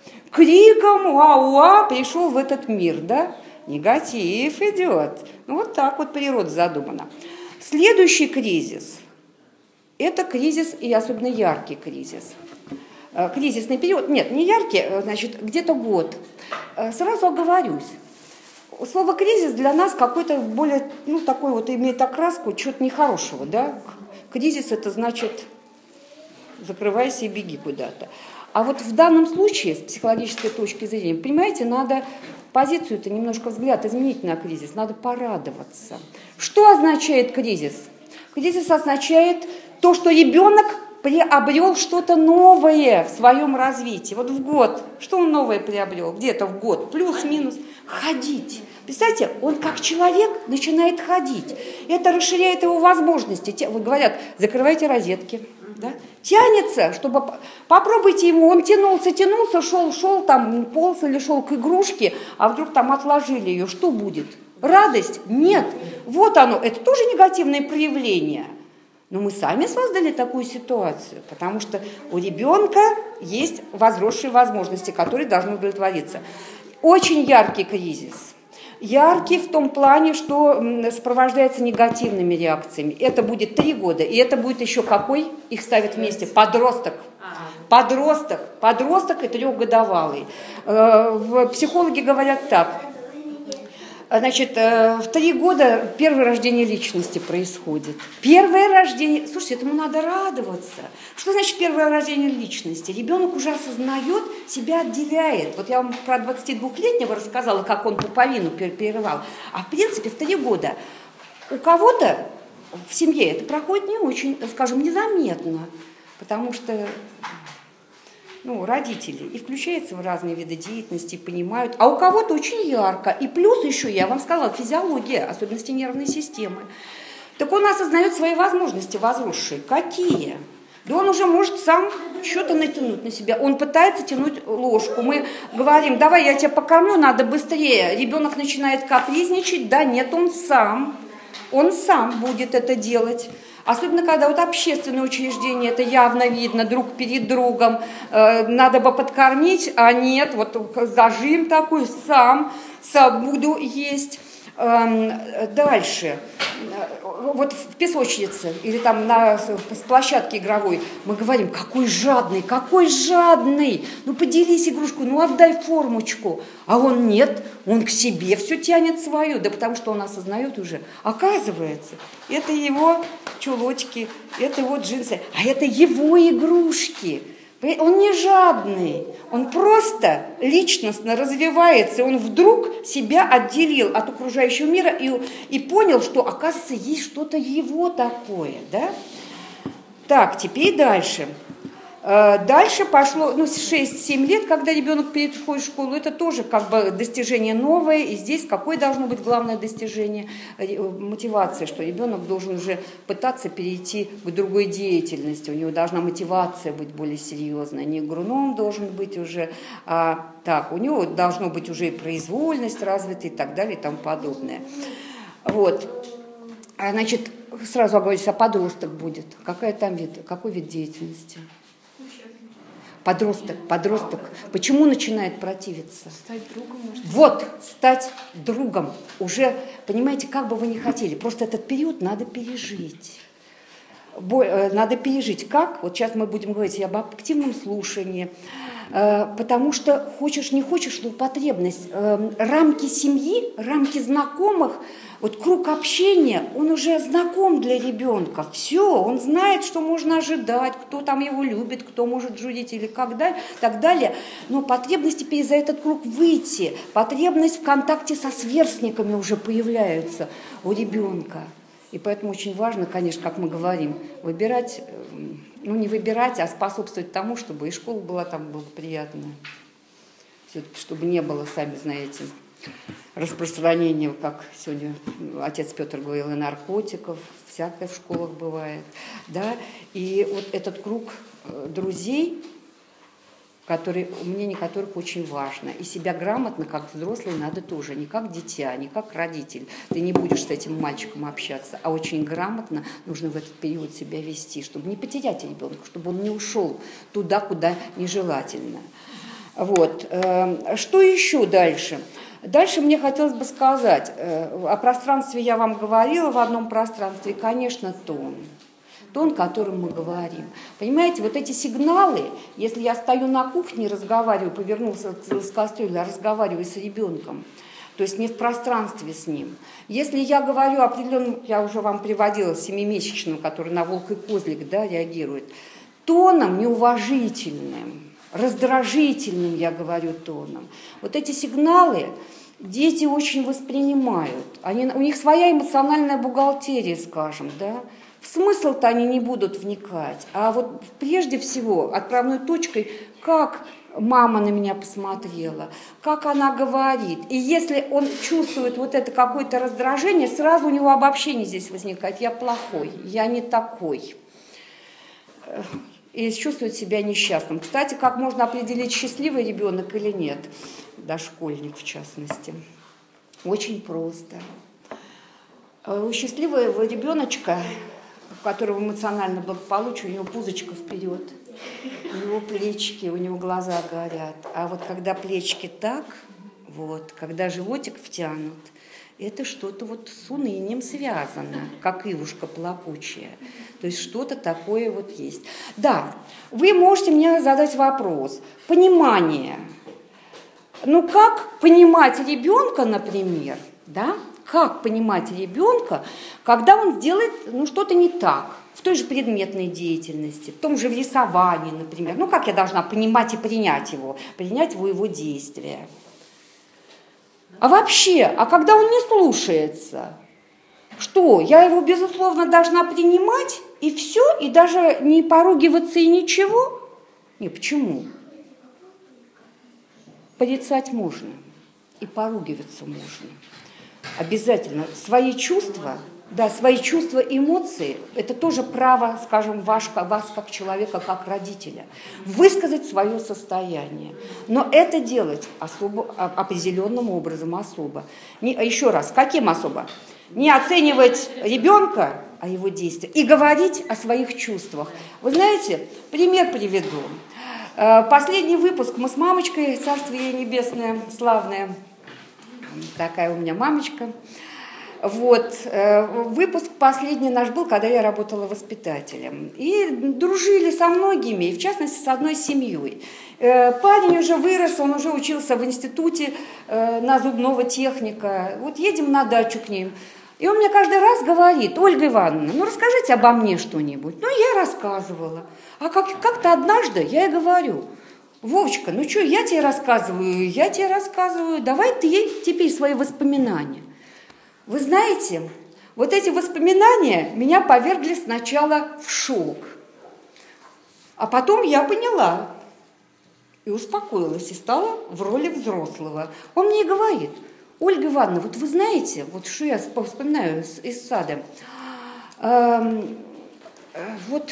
Криком уа-уа пришел в этот мир, да? Негатив идет. Ну, вот так вот природа задумана. Следующий кризис – это кризис, и особенно яркий кризис. Кризисный период, нет, не яркий, значит, где-то год. Сразу оговорюсь. Слово «кризис» для нас какой-то более, ну, такой вот имеет окраску чего-то нехорошего, да? Кризис – это значит закрывайся и беги куда-то. А вот в данном случае, с психологической точки зрения, понимаете, надо позицию-то немножко, взгляд изменить на кризис, надо порадоваться. Что означает кризис? Кризис означает то, что ребенок приобрел что-то новое в своем развитии. Вот в год, что он новое приобрел? Где-то в год, плюс-минус, ходить. Представьте, он как человек начинает ходить. Это расширяет его возможности. Вот говорят, закрывайте розетки. Да? Тянется, чтобы... Попробуйте ему, он тянулся, тянулся, шел, шел, там, полз или шел к игрушке, а вдруг там отложили ее. Что будет? Радость? Нет. Вот оно, это тоже негативное проявление. Но мы сами создали такую ситуацию, потому что у ребенка есть возросшие возможности, которые должны удовлетвориться. Очень яркий кризис. Яркий в том плане, что сопровождается негативными реакциями. Это будет три года, и это будет еще какой? Их ставят вместе. Подросток. Подросток. Подросток и трехгодовалый. Психологи говорят так. Значит, в три года первое рождение личности происходит. Первое рождение... Слушайте, этому надо радоваться. Что значит первое рождение личности? Ребенок уже осознает, себя отделяет. Вот я вам про двадцатидвухлетнего рассказала, как он пуповину перерывал. А в принципе в три года у кого-то в семье это проходит не очень, скажем, незаметно. Потому что... ну, родители, и включаются в разные виды деятельности, понимают, а у кого-то очень ярко. И плюс еще, я вам сказала, физиология, особенности нервной системы. Так он осознает свои возможности возросшие. Какие? Да он уже может сам что-то натянуть на себя. Он пытается тянуть ложку. Мы говорим, давай я тебя покормлю, надо быстрее. Ребенок начинает капризничать. Да нет, он сам. Он сам будет это делать. Особенно, когда вот общественные учреждения, это явно видно, друг перед другом, э, надо бы подкормить, а нет, вот зажим такой, сам, сам буду есть. Дальше. Вот в песочнице или там на площадке игровой мы говорим, какой жадный, какой жадный, ну поделись игрушку, ну отдай формочку. А он нет, он к себе все тянет свою, да потому что он осознает уже. Оказывается, это его чулочки, это его джинсы, а это его игрушки. Он не жадный, он просто личностно развивается, он вдруг себя отделил от окружающего мира и, и понял, что, оказывается, есть что-то его такое, да? Так, теперь дальше. Дальше пошло, ну, шесть-семь лет, когда ребенок переходит в школу, это тоже как бы достижение новое, и здесь какое должно быть главное достижение? Мотивация, что ребенок должен уже пытаться перейти к другой деятельности, у него должна мотивация быть более серьезная, не игруном должен быть уже, а так, у него должно быть уже и произвольность развита и так далее и тому подобное. Вот, значит, сразу оговорюсь, а подросток будет, какая там вид, какой вид деятельности? Подросток, подросток. Почему начинает противиться?
Стать другом, может быть.
Вот, стать другом. Уже, понимаете, как бы вы ни хотели, просто этот период надо пережить. Надо пережить. Как? Вот сейчас мы будем говорить об активном слушании, потому что хочешь, не хочешь, но потребность. Рамки семьи, рамки знакомых, вот круг общения, он уже знаком для ребенка. Все, он знает, что можно ожидать, кто там его любит, кто может жудить или как далее, так далее. Но потребность теперь за этот круг выйти, потребность в контакте со сверстниками уже появляется у ребенка. И поэтому очень важно, конечно, как мы говорим, выбирать, ну не выбирать, а способствовать тому, чтобы и школа была там благоприятная. Все-таки, чтобы не было, сами знаете, распространения, как сегодня отец Петр говорил, и наркотиков, всякое в школах бывает. Да? И вот этот круг друзей, который, мнение которых очень важно. И себя грамотно, как взрослый, надо тоже, не как дитя, не как родитель. Ты не будешь с этим мальчиком общаться, а очень грамотно нужно в этот период себя вести, чтобы не потерять ребенка, чтобы он не ушел туда, куда нежелательно. Вот. Что еще дальше? Дальше мне хотелось бы сказать, о пространстве я вам говорила, в одном пространстве, конечно, тон. Тон, о котором мы говорим. Понимаете, вот эти сигналы, если я стою на кухне, разговариваю, повернулся с кастрюлей, разговариваю с ребенком, то есть не в пространстве с ним. Если я говорю определенным, я уже вам приводила, семимесячным, который на волк и козлик, да, реагирует, тоном неуважительным, раздражительным, я говорю, тоном. Вот эти сигналы дети очень воспринимают. Они, у них своя эмоциональная бухгалтерия, скажем, да. В смысл-то они не будут вникать, а вот прежде всего отправной точкой, как мама на меня посмотрела, как она говорит. И если он чувствует вот это какое-то раздражение, сразу у него обобщение здесь возникает. Я плохой, я не такой. И чувствует себя несчастным. Кстати, как можно определить, счастливый ребенок или нет? Дошкольник, в частности. Очень просто. У счастливого ребеночка, у которого эмоционально благополучие, у него пузочка вперед, у него плечики, у него глаза горят. А вот когда плечики так, вот, когда животик втянут, это что-то вот с унынием связано, как ивушка плакучая. То есть что-то такое вот есть. Да, вы можете мне задать вопрос. Понимание. Ну как понимать ребенка, например, да? Как понимать ребенка, когда он делает ну, что-то не так, в той же предметной деятельности, в том же в рисовании, например. Ну как я должна понимать и принять его, принять его, его действия? А вообще, а когда он не слушается, что? Я его, безусловно, должна принимать, и все, и даже не поругиваться и ничего? Не, почему? Порицать можно, и поругиваться можно. Обязательно. Свои чувства, да, свои чувства, эмоции, это тоже право, скажем, ваш, вас как человека, как родителя, высказать свое состояние. Но это делать особо, определенным образом, особо. Не, еще раз, каким особо? Не оценивать ребенка, а его действия, и говорить о своих чувствах. Вы знаете, пример приведу. Последний выпуск мы с мамочкой, царство ей небесное, славное, такая у меня мамочка. Вот. Выпуск последний наш был, когда я работала воспитателем. И дружили со многими, и в частности с одной семьей. Парень уже вырос, он уже учился в институте на зубного техника. Вот едем на дачу к ним. И он мне каждый раз говорит: Ольга Ивановна, ну расскажите обо мне что-нибудь. Ну, я рассказывала. А как- как-то однажды я и говорю: Вовочка, ну что, я тебе рассказываю, я тебе рассказываю, давай ты теперь свои воспоминания. Вы знаете, вот эти воспоминания меня повергли сначала в шок. А потом я поняла и успокоилась, и стала в роли взрослого. Он мне и говорит: Ольга Ивановна, вот вы знаете, вот что я вспоминаю из, из сада, э, э, вот,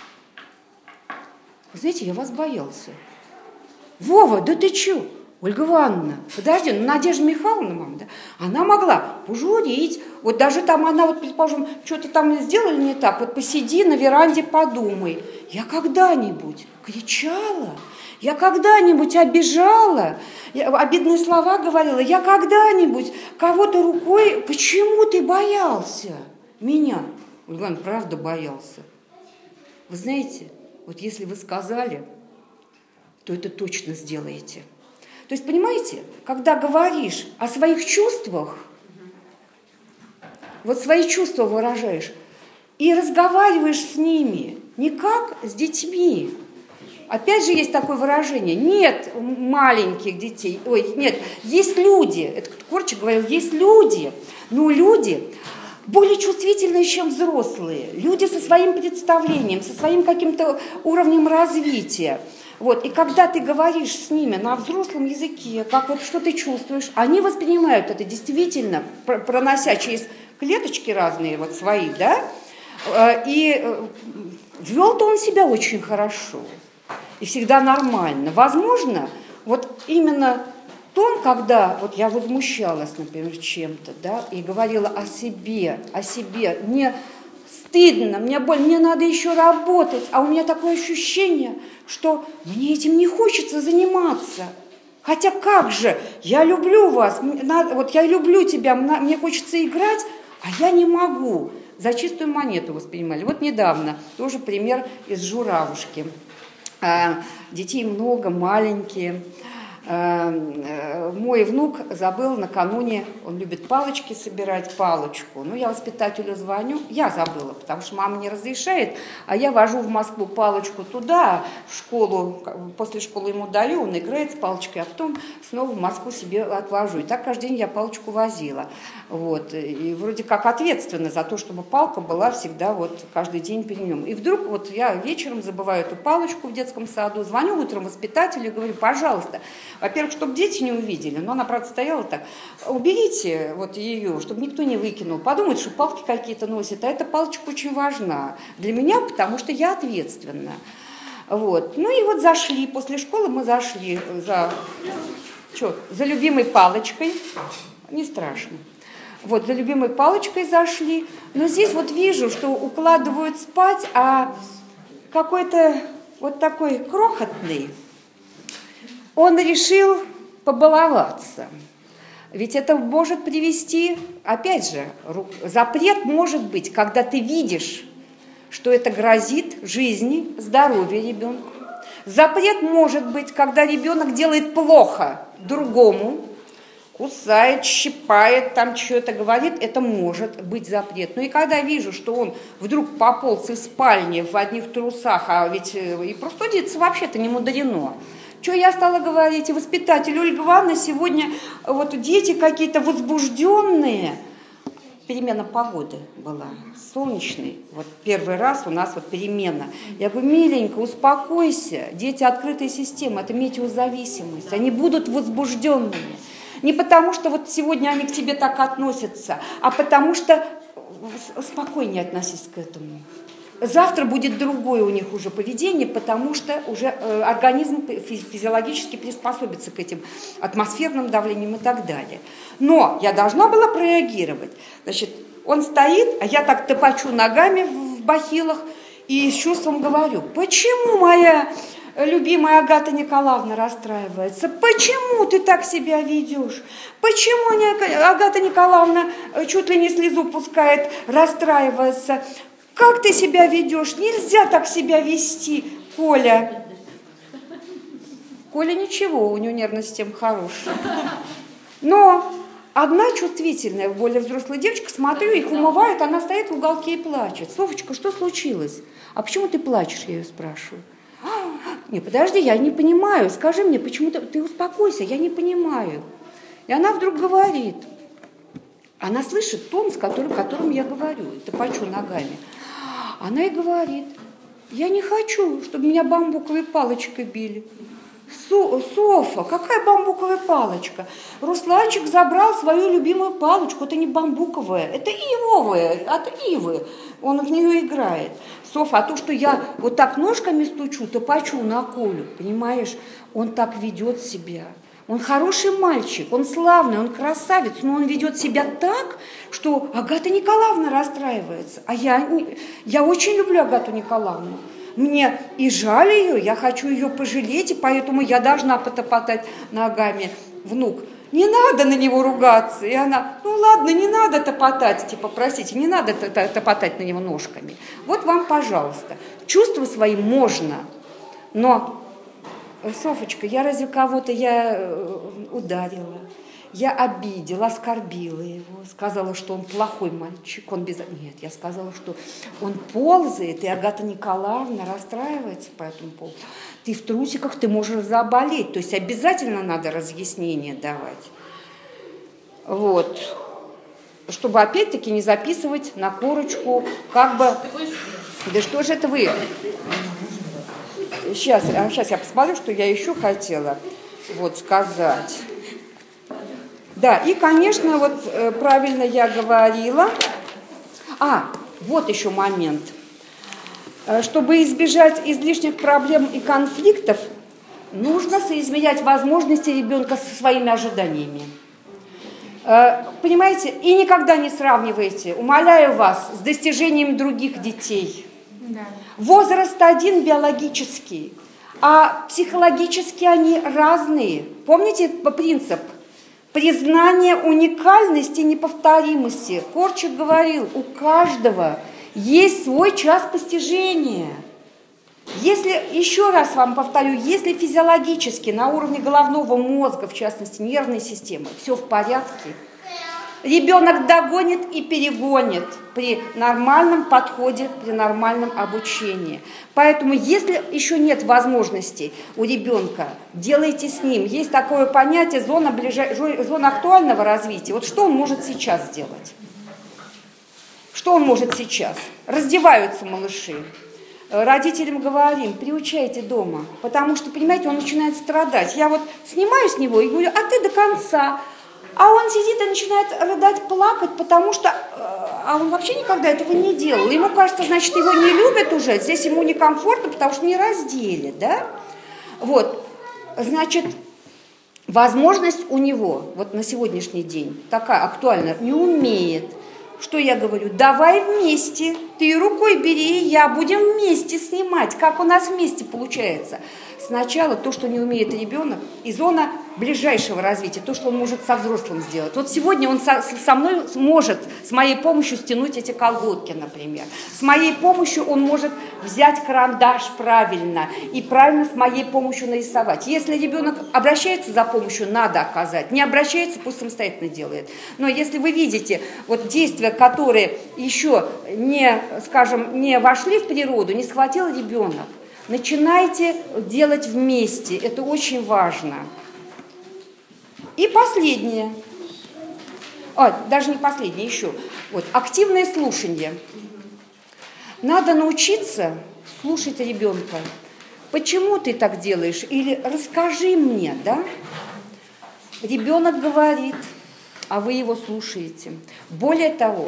вы знаете, я вас боялся. Вова, да ты чё? Ольга Ивановна, подожди, ну Надежда Михайловна, мама, да, она могла пожурить, вот даже там она, вот, предположим, что-то там сделали не так, вот посиди на веранде, подумай. Я когда-нибудь кричала, я когда-нибудь обижала, я обидные слова говорила, я когда-нибудь кого-то рукой, почему ты боялся меня? Ольга Ивановна, правда боялся. Вы знаете, вот если вы сказали, то это точно сделаете. То есть, понимаете, когда говоришь о своих чувствах, вот свои чувства выражаешь, и разговариваешь с ними, не как с детьми. Опять же есть такое выражение: нет маленьких детей, ой, нет, есть люди, это Корчик говорил, есть люди, но люди более чувствительные, чем взрослые, люди со своим представлением, со своим каким-то уровнем развития. Вот, и когда ты говоришь с ними на взрослом языке, как вот что ты чувствуешь, они воспринимают это действительно, пронося через клеточки разные вот свои, да, и вел-то он себя очень хорошо и всегда нормально. Возможно, вот именно в том, когда вот я возмущалась, например, чем-то, да, и говорила о себе, о себе, мне стыдно, мне больно, мне надо еще работать, а у меня такое ощущение, что мне этим не хочется заниматься. Хотя как же, я люблю вас, вот я люблю тебя, мне хочется играть, а я не могу. За чистую монету воспринимали. Вот недавно тоже пример из «Журавушки». Детей много, маленькие. Мой внук забыл накануне, он любит палочки собирать, палочку. Ну, я воспитателю звоню, я забыла, потому что мама не разрешает, а я вожу в Москву палочку туда, в школу, после школы ему даю, он играет с палочкой, а потом снова в Москву себе отвожу. И так каждый день я палочку возила. Вот. И вроде как ответственно за то, чтобы палка была всегда вот каждый день при нем. И вдруг вот я вечером забываю эту палочку в детском саду, звоню утром воспитателю и говорю: пожалуйста, во-первых, чтобы дети не увидели, но она, правда, стояла так, уберите вот ее, чтобы никто не выкинул, подумать, что палки какие-то носят, а эта палочка очень важна для меня, потому что я ответственна. Вот. Ну и вот зашли, после школы мы зашли за, что, за любимой палочкой, не страшно. Вот, за любимой палочкой зашли, но здесь вот вижу, что укладывают спать, а какой-то вот такой крохотный, он решил побаловаться. Ведь это может привести, опять же, запрет может быть, когда ты видишь, что это грозит жизни, здоровью ребенка. Запрет может быть, когда ребенок делает плохо другому, кусает, щипает, там что-то говорит, это может быть запрет. Ну и когда вижу, что он вдруг пополз из спальни в одних трусах, а ведь и простудиться вообще-то не мудрено. Что я стала говорить? И воспитатель: Ольга Ивановна, сегодня вот дети какие-то возбужденные. Перемена погоды была, солнечной. Вот первый раз у нас вот перемена. Я говорю: миленько, успокойся. Дети открытой системы, это метеозависимость. Они будут возбужденными. Не потому, что вот сегодня они к тебе так относятся, а потому что спокойнее относись к этому. Завтра будет другое у них уже поведение, потому что уже э, организм физиологически приспособится к этим атмосферным давлениям и так далее. Но я должна была прореагировать. Значит, он стоит, а я так топочу ногами в бахилах и с чувством говорю: почему моя
любимая Агата Николаевна расстраивается. Почему ты так себя ведешь? Почему Агата Николаевна чуть ли не слезу пускает, расстраивается? Как ты себя ведешь? Нельзя так себя вести, Коля. Коля ничего, у него нервная система хорошая. Но одна чувствительная, более взрослая девочка, смотрю, их умывает, она стоит в уголке и плачет. Софочка, что случилось? А почему ты плачешь, я ее спрашиваю. Не, подожди, я не понимаю, скажи мне, почему ты, ты успокойся, я не понимаю. И она вдруг говорит, она слышит тон, с которым, которым я говорю, топочу ногами. Она и говорит, я не хочу, чтобы меня бамбуковой палочкой били. Со, Софа, какая бамбуковая палочка? Русланчик забрал свою любимую палочку, это не бамбуковая, это ивовая, от ивы, он в нее играет. Софа, а то, что я вот так ножками стучу, топочу на Колю, понимаешь, он так ведет себя. Он хороший мальчик, он славный, он красавец, но он ведет себя так, что Агата Николаевна расстраивается. А я, я очень люблю Агату Николаевну. Мне и жаль ее, я хочу ее пожалеть, и поэтому я должна потопотать ногами. Внук, не надо на него ругаться. И она, ну ладно, не надо топотать, типа, простите, не надо топотать на него ножками. Вот вам, пожалуйста, чувства свои можно, но... Софочка, я разве кого-то я ударила, я обидела, оскорбила его, сказала, что он плохой мальчик, он без... Нет, я сказала, что он ползает, и Агата Николаевна расстраивается по этому поводу. Ты в трусиках, ты можешь заболеть, то есть обязательно надо разъяснение давать. Вот. Чтобы опять-таки не записывать на корочку, как бы... Да что же это вы... Сейчас, сейчас я посмотрю, что я еще хотела вот сказать. Да, и, конечно, вот э, правильно я говорила. А, вот еще момент. Чтобы избежать излишних проблем и конфликтов, нужно соизмерять возможности ребенка со своими ожиданиями. Э, понимаете, и никогда не сравнивайте, умоляю вас, с достижением других детей. Да. Возраст один биологический, а психологически они разные. Помните принцип? Признание уникальности и неповторимости. Корчик говорил, у каждого есть свой час постижения. Если, еще раз вам повторю, если физиологически на уровне головного мозга, в частности нервной системы, все в порядке, ребенок догонит и перегонит при нормальном подходе, при нормальном обучении. Поэтому, если еще нет возможностей у ребенка, делайте с ним. Есть такое понятие зона, ближай... зона актуального развития. Вот что он может сейчас сделать? Что он может сейчас? Раздеваются малыши. Родителям говорим, приучайте дома. Потому что, понимаете, он начинает страдать. Я вот снимаю с него и говорю, а ты до конца. А он сидит и начинает рыдать, плакать, потому что... А он вообще никогда этого не делал. Ему кажется, значит, его не любят уже, здесь ему некомфортно, потому что не раздели, да? Вот, значит, возможность у него, вот на сегодняшний день, такая актуальная, не умеет. Что я говорю? Давай вместе, ты рукой бери, и я будем вместе снимать, как у нас вместе получается. Сначала то, что не умеет ребенок, и зона ближайшего развития, то, что он может со взрослым сделать. Вот сегодня он со, со мной может с моей помощью стянуть эти колготки, например. С моей помощью он может взять карандаш правильно и правильно с моей помощью нарисовать. Если ребенок обращается за помощью, надо оказать. Не обращается, пусть самостоятельно делает. Но если вы видите вот действия, которые еще не, скажем, не вошли в природу, не схватил ребенок, начинайте делать вместе, это очень важно. И последнее, а, даже не последнее, еще, вот, активное слушание. Надо научиться слушать ребенка. Почему ты так делаешь? Или расскажи мне, да? Ребенок говорит, а вы его слушаете. Более того,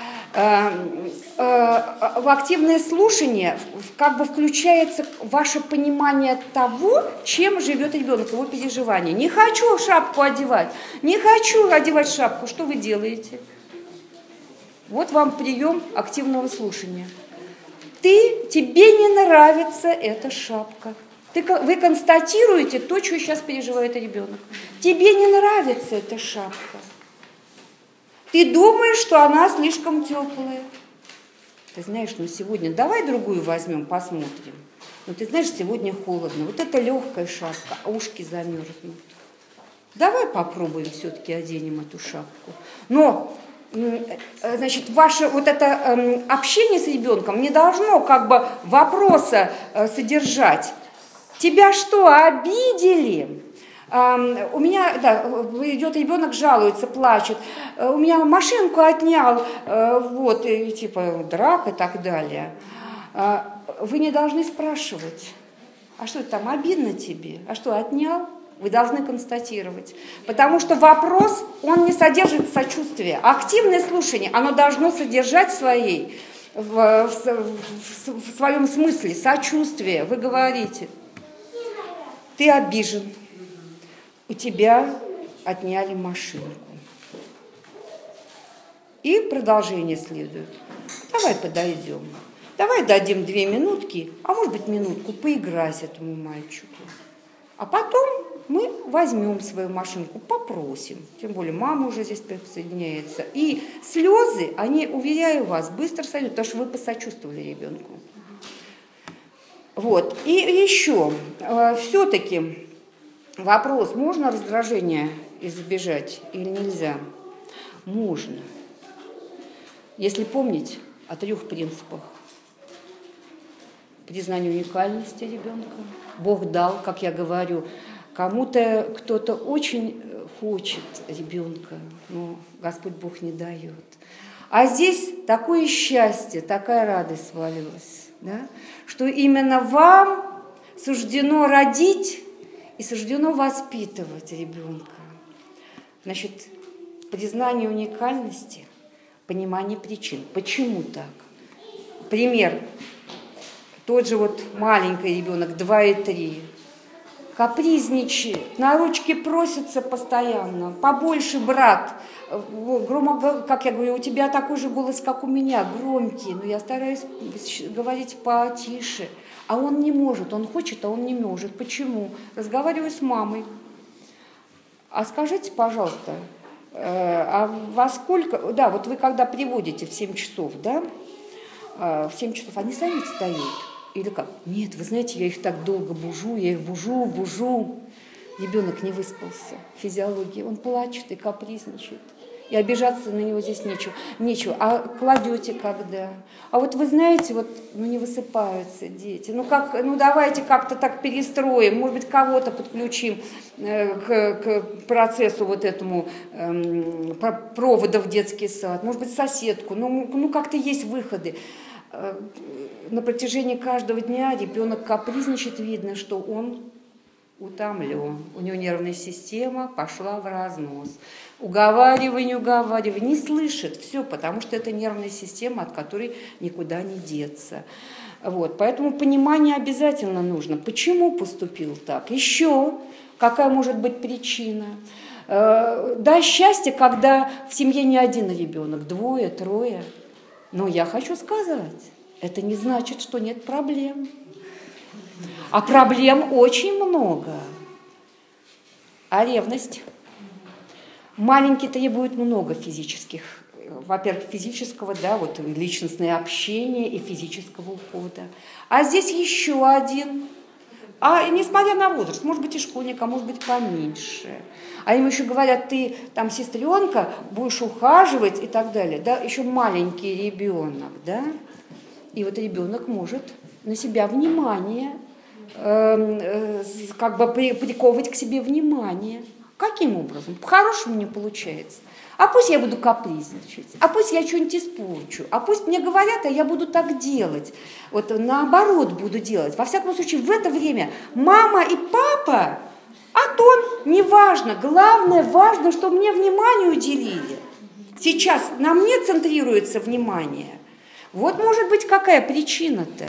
в активное слушание как бы включается ваше понимание того, чем живет ребенок, его переживания. Не хочу шапку одевать, не хочу одевать шапку. Что вы делаете? Вот вам прием активного слушания. Ты, тебе не нравится эта шапка. Ты, вы констатируете то, что сейчас переживает ребенок. Тебе не нравится эта шапка. Ты думаешь, что она слишком теплая. Ты знаешь, ну сегодня давай другую возьмем, посмотрим. Ну ты знаешь, сегодня холодно. Вот это легкая шапка, а ушки замерзнут. Давай попробуем все-таки оденем эту шапку. Но, значит, ваше вот это общение с ребенком не должно как бы вопроса содержать. Тебя что, обидели? У меня, да, идет ребенок, жалуется, плачет. У меня машинку отнял, вот, и, типа драк и так далее. Вы не должны спрашивать, а что там, обидно тебе? А что, отнял? Вы должны констатировать. Потому что вопрос, он не содержит сочувствия. Активное слушание, оно должно содержать в, своей, в, в, в, в своем смысле сочувствие. Вы говорите, ты обижен, у тебя отняли машинку. И продолжение следует. Давай подойдем. Давай дадим две минутки, а может быть минутку, поиграть этому мальчику. А потом мы возьмем свою машинку, попросим. Тем более мама уже здесь присоединяется. И слезы, они, уверяю вас, быстро сойдут, потому что вы посочувствовали ребенку. Вот. И еще, э, все-таки вопрос, можно раздражение избежать или нельзя? Можно. Если помнить о трех принципах. Признание уникальности ребенка. Бог дал, как я говорю, кому-то кто-то очень хочет ребенка, но Господь Бог не дает. А здесь такое счастье, такая радость свалилась, да, что именно вам суждено родить и суждено воспитывать ребенка. Значит, признание уникальности, понимание причин. Почему так? Пример. Тот же вот маленький ребенок, два и три, капризничает, на ручки просится постоянно, побольше, брат, громко, как я говорю, у тебя такой же голос, как у меня, громкий, но я стараюсь говорить потише, а он не может, он хочет, а он не может. Почему? Разговариваю с мамой. А скажите, пожалуйста, а во сколько, да, вот вы когда приводите в семь часов, да, в семь часов они сами встают? Или как? Нет, вы знаете, я их так долго бужу, я их бужу, бужу. Ребенок не выспался. Физиология. Он плачет и капризничает. И обижаться на него здесь нечего. нечего. А кладете когда? А вот вы знаете, вот, ну не высыпаются дети. Ну, как, ну давайте как-то так перестроим. Может быть, кого-то подключим э, к, к процессу вот этому э, провода в детский сад. Может быть, соседку. Ну, ну как-то есть выходы. На протяжении каждого дня ребенок капризничает, видно, что он утомлен. У него нервная система пошла в разнос. Уговаривай, не уговаривай, не слышит. Все, потому что это нервная система, от которой никуда не деться. Вот, поэтому понимание обязательно нужно. Почему поступил так? Еще какая может быть причина? Да, счастье, когда в семье не один ребенок, двое, трое. Но я хочу сказать, это не значит, что нет проблем. А проблем очень много. А ревность? Маленький требует много физических. Во-первых, физического, да, вот личностное общение и физического ухода. А здесь еще один. А несмотря на возраст, может быть и школьник, а может быть поменьше. А им еще говорят, ты там сестренка, будешь ухаживать и так далее. Да? Еще маленький ребенок, да? И вот ребенок может на себя внимание, э, э, как бы при, приковывать к себе внимание. Каким образом? По-хорошему не получается. А пусть я буду капризничать, а пусть я что-нибудь испорчу, а пусть мне говорят, а я буду так делать. Вот наоборот буду делать. Во всяком случае, в это время мама и папа, а то неважно, главное, важно, чтобы мне внимание уделили. Сейчас на мне центрируется внимание. Вот может быть какая причина-то.